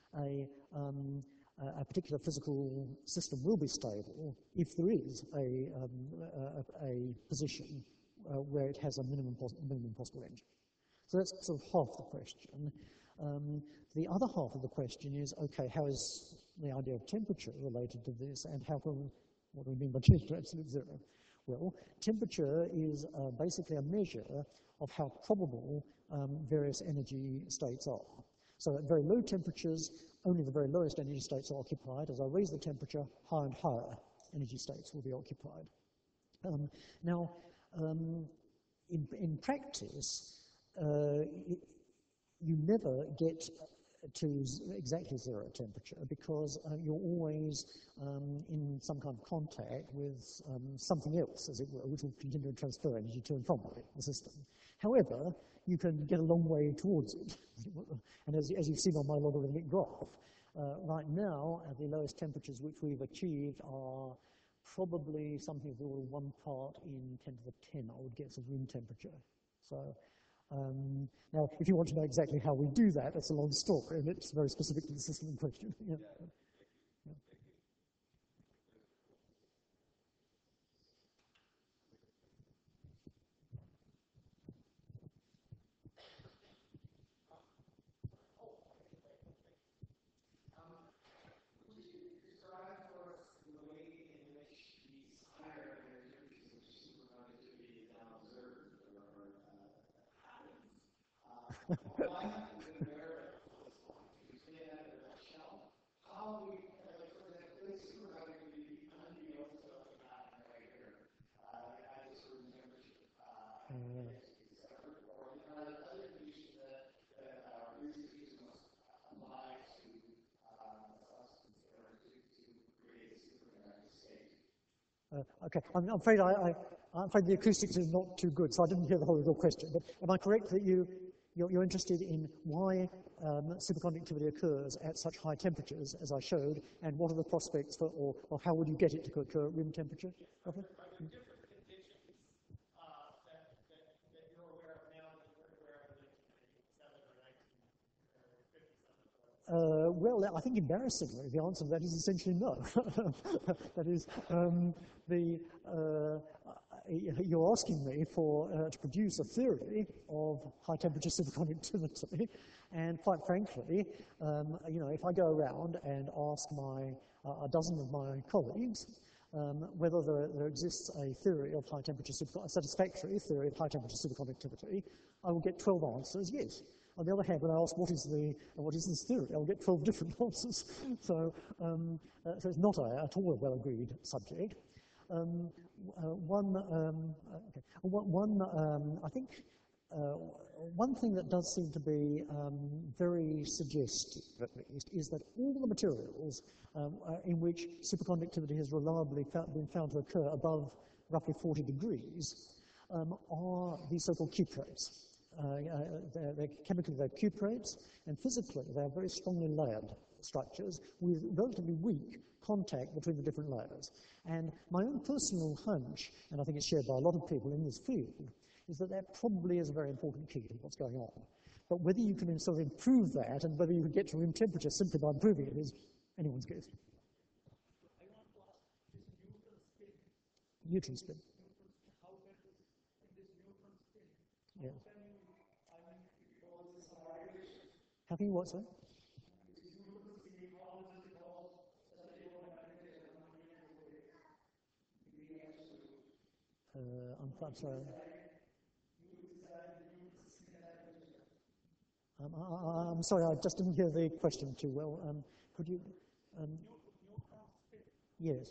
A particular physical system will be stable if there is a position where it has a minimum possible energy. So that's sort of half the question. The other half of the question is, okay, how is the idea of temperature related to this, and what do we mean by change to absolute zero? Well, temperature is basically a measure of how probable various energy states are. So at very low temperatures, only the very lowest energy states are occupied. As I raise the temperature, higher and higher energy states will be occupied. Now, in practice, you never get to exactly zero temperature because you're always in some kind of contact with something else, as it were, which will continue to transfer energy to and from the system. However, you can get a long way towards it. And as you've seen on my logarithmic graph, right now, the lowest temperatures which we've achieved are probably something of the order of 1 part in 10 to the 10, I would guess, of room temperature. So now, if you want to know exactly how we do that, it's a long story, and it's very specific to the system in question. Yeah. Yeah. Okay, I'm afraid the acoustics is not too good, so I didn't hear the whole of your question. But am I correct that you You're interested in why superconductivity occurs at such high temperatures, as I showed, and what are the prospects for, or how would you get it to occur at room temperature? Okay. Well, I think embarrassingly, the answer to that is essentially no. That is, you're asking me to produce a theory of high-temperature superconductivity, and quite frankly, if I go around and ask a dozen of my colleagues whether there exists a theory of a satisfactory theory of high-temperature superconductivity, I will get 12 answers yes. On the other hand, when I ask what is this theory, I'll get 12 different answers. So it's not at all a well-agreed subject. One thing that does seem to be very suggestive, at least, is that all the materials in which superconductivity has reliably been found to occur above roughly 40 degrees are these so-called cuprates. They're chemically they're cuprates, and physically they are very strongly layered structures with relatively weak contact between the different layers. And my own personal hunch, and I think it's shared by a lot of people in this field, is that that probably is a very important key to what's going on. But whether you can sort of improve that and whether you can get to room temperature simply by improving it is anyone's guess. Neutron spin. Yeah. How can you what, sir? I'm sorry. I'm sorry, I just didn't hear the question too well. Could you? Yes.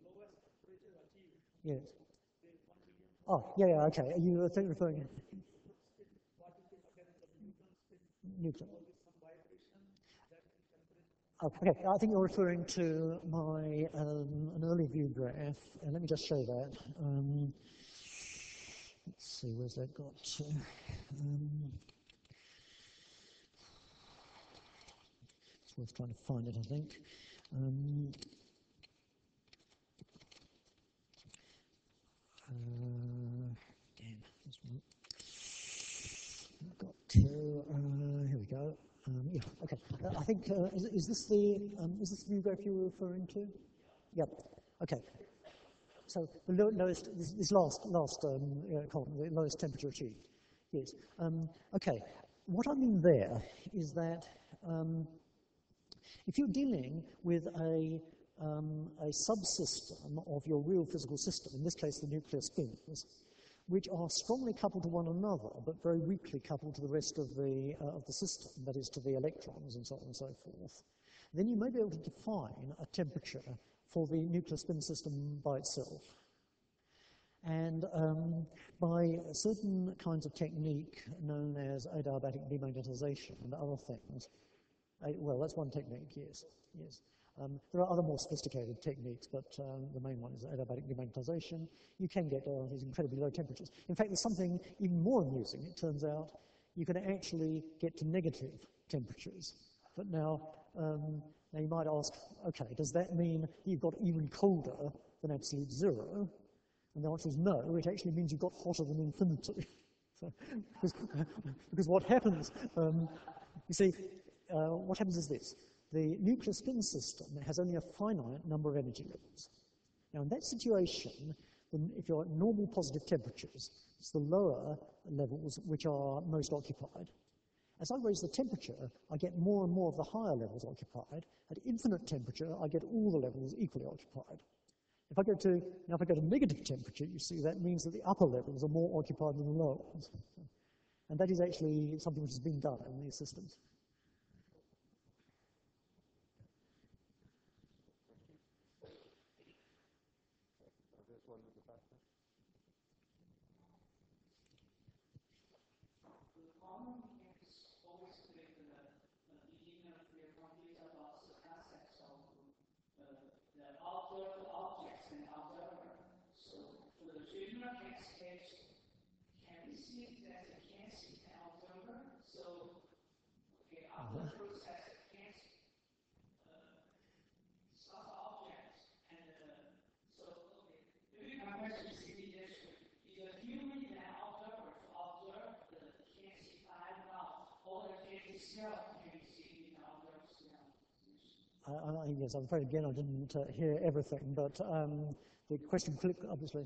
Yes. Oh, yeah, okay. Are you referring? Nuclear. Okay, I think you're referring to my an early view graph, and let me just show that. Let's see, where's that got to? It's worth trying to find it, I think. Again, this one. Got to, here we go. Yeah, okay. I think, is this the view graph you were referring to? Yep, okay. So the lowest, this last column, the lowest temperature achieved. Yes. Okay. What I mean there is that if you're dealing with a subsystem of your real physical system, in this case the nuclear spins, which are strongly coupled to one another, but very weakly coupled to the rest of the system, that is, to the electrons and so on and so forth, then you may be able to define a temperature for the nuclear spin system by itself. And by certain kinds of technique known as adiabatic demagnetization and other things, well, that's one technique, yes. There are other more sophisticated techniques, but the main one is adiabatic demagnetization. You can get these incredibly low temperatures. In fact, there's something even more amusing. It turns out you can actually get to negative temperatures. But now you might ask, okay, does that mean you've got even colder than absolute zero? And the answer is no. It actually means you've got hotter than infinity. So, because what happens, you see, what happens is this. The nuclear spin system has only a finite number of energy levels. Now, in that situation, if you're at normal positive temperatures, it's the lower levels which are most occupied. As I raise the temperature, I get more and more of the higher levels occupied. At infinite temperature, I get all the levels equally occupied. If I go to negative temperature, you see that means that the upper levels are more occupied than the lower ones. And that is actually something which has been done in these systems. question is really different. Is a human an observer that can't see eye now, or that can't smell, can see an observer smell? Yes, I'm afraid again I didn't hear everything, but the question clicked, obviously.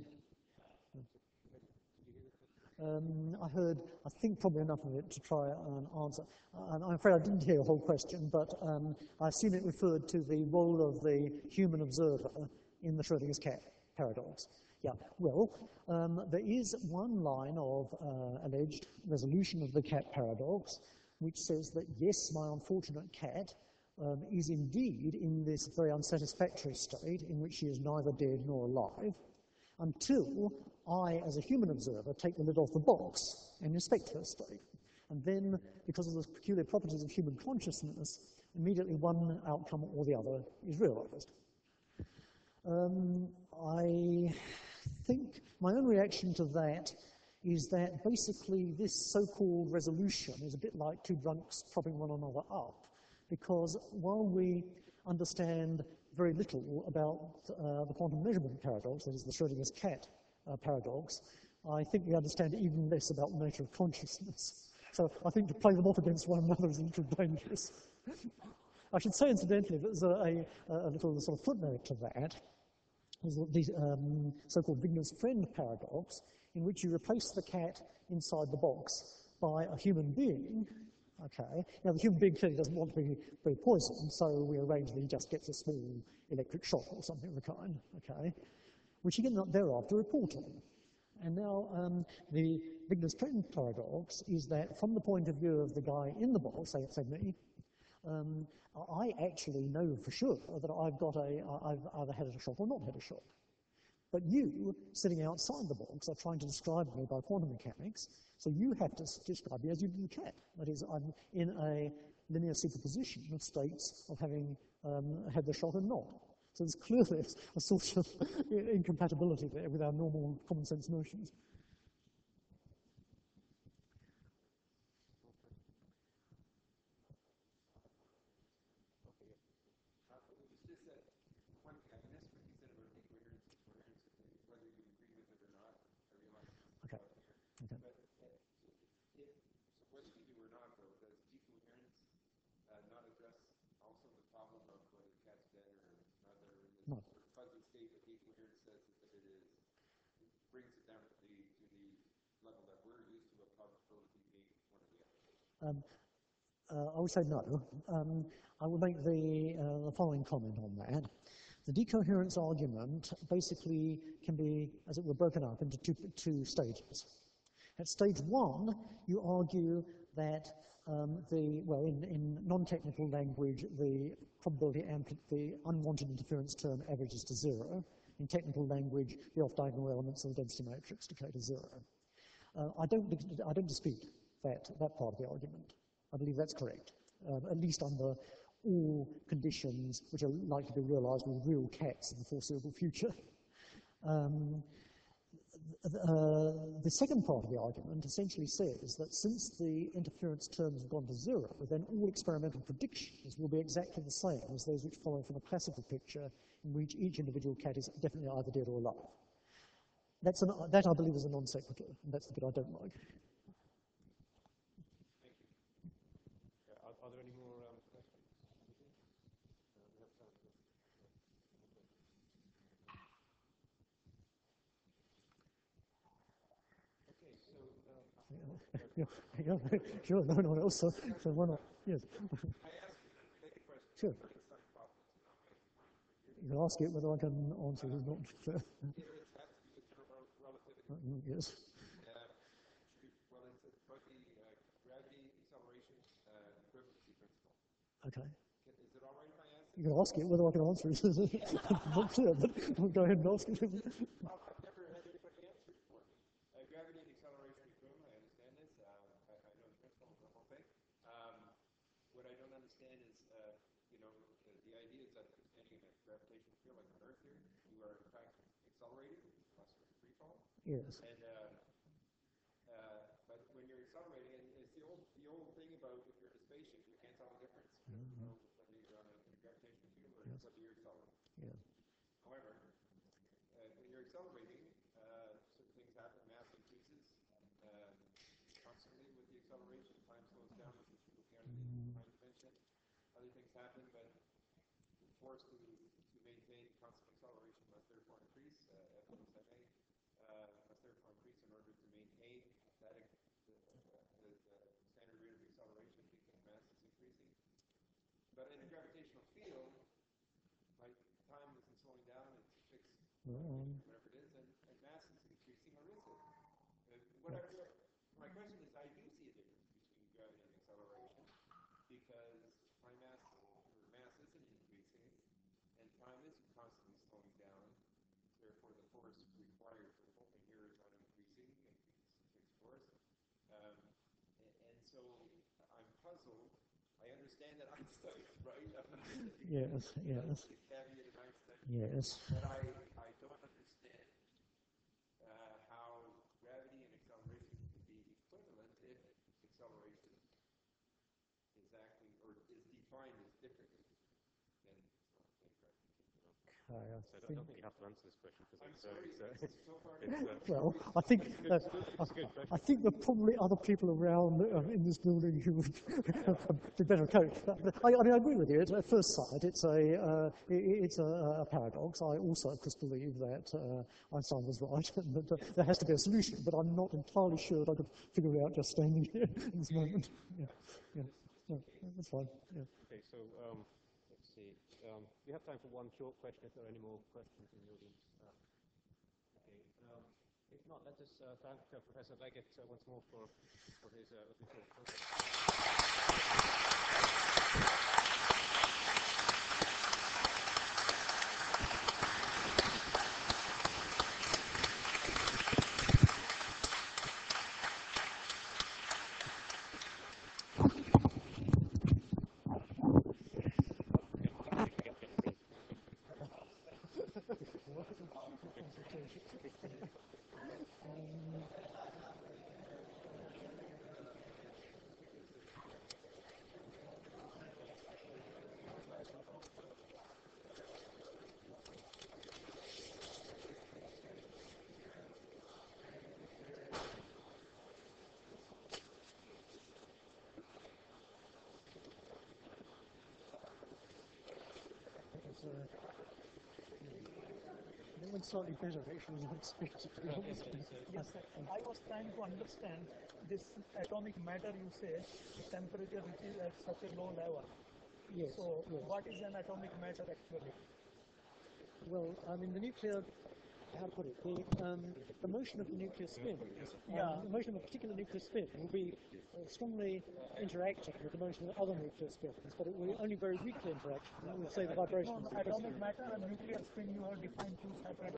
I heard, I think, probably enough of it to try and answer. I'm afraid I didn't hear a whole question, but I assume it referred to the role of the human observer in the Schrödinger's cat paradox. Yeah, well, there is one line of alleged resolution of the cat paradox, which says that, yes, my unfortunate cat is indeed in this very unsatisfactory state in which she is neither dead nor alive, until I, as a human observer, take the lid off the box and inspect her state. And then, because of the peculiar properties of human consciousness, immediately one outcome or the other is realized. I think my own reaction to that is that basically this so-called resolution is a bit like two drunks propping one another up, because while we understand very little about the quantum measurement paradox, that is the Schrödinger's cat paradox, I think we understand even less about the nature of consciousness. So I think to play them off against one another is a little dangerous. I should say, incidentally, there's a little sort of footnote to that. There's the so-called Wigner's friend paradox, in which you replace the cat inside the box by a human being. Okay. Now, the human being clearly doesn't want to be very poisoned, so we arrange that he just gets a small electric shock or something of the kind, okay, which he can thereafter report on. And now, the Wigner's friend paradox is that from the point of view of the guy in the box, say me, I actually know for sure that I've either had a shock or not had a shock. But you, sitting outside the box, are trying to describe me by quantum mechanics, so you have to describe me as you do the cat. That is, I'm in a linear superposition of states of having had the shock and not. So there's clearly a sort of incompatibility there with our normal common sense notions. Okay. Okay. Whether you do or not, though, does decoherence not address also the problem of whether the cat's dead or not, or in this No. sort of fuzzy state that decoherence says that it is, it brings it down to the level that we're used to of probability being one or the other? I would say no. I will make the following comment on that. The decoherence argument basically can be, as it were, broken up into two stages. At stage one, you argue that in non-technical language, the probability the unwanted interference term averages to 0. In technical language, the off-diagonal elements of the density matrix decay to 0. I don't dispute that part of the argument. I believe that's correct, at least under all conditions which are likely to be realized with real cats in the foreseeable future. The second part of the argument essentially says that since the interference terms have gone to 0, then all experimental predictions will be exactly the same as those which follow from a classical picture in which each individual cat is definitely either dead or alive. That I believe is a non sequitur, and that's the bit I don't like. Thank you. Are there any more questions? Yeah, sure, no one else, so why not? Yes. I asked you to make a question. Sure. You can ask it whether I can answer it or not. It has to do with relativity. Yes. Well, it's about the gravity acceleration equivalency principle. Okay. Is it all right if I answer? You can ask it whether I can answer it. Not clear, but go ahead and ask it. Well, I've never had anybody answer it for me. Gravity and acceleration equivalent, I understand this. I know the principle of the whole thing. What I don't understand is, the idea is that you're standing in a gravitational field like on Earth here. You are, in fact, accelerating unless there's a free fall. Yes. And but when you're accelerating, and it's the old thing about if you're in a spaceship, you can't tell the difference. Mm-hmm. Whether you're on a gravitational field or Yes. whether you're accelerating. Yes. However, when you're accelerating, acceleration, time slows down, which is looking at it in time dimension. Other things happen, but the force to maintain constant acceleration must therefore increase, F equals ma, must therefore increase in order to maintain that the standard rate of acceleration because mass is increasing. But in a gravitational field, like time isn't slowing down, it's fixed, whatever it is, and mass is increasing, or is it? My question is, I do see a difference between gravity and acceleration because my mass isn't increasing, and time is constantly slowing down. Therefore, the force required for moving here is not increasing; it's fixed force. And so I'm puzzled. I understand that Einstein's right. Yes, yes. The caveat of Einstein. Yes. But I don't understand how gravity and acceleration can be equivalent if acceleration is acting or is defined as differently than gravity. Okay, So I don't think you have to answer this question because well, I think I think there are probably other people around in this building who would be better coached. I mean, I agree with you. At first sight, it's a paradox. I also, of course, believe that Einstein was right and that there has to be a solution. But I'm not entirely sure that I could figure it out just standing here at this moment. Yeah. No, that's fine. Yeah. Okay, so let's see. We have time for one short question if there are any more questions in the audience. Okay. If not, let us thank Professor Leggett once more for his talk. It went slightly better actually than expected. Yes, sir. I was trying to understand this atomic matter you say, the temperature which is at such a low level. Yes. So yes. what is an atomic matter actually? Well, I mean, the nuclear, how to put it, the motion of the nuclear spin, the motion of a particular nuclear spin will be strongly interacting with the motion of other nuclear spins, but it will be only very weakly interacting with, say, the vibrations. No, atomic matter and nuclear spin, you have defined two separate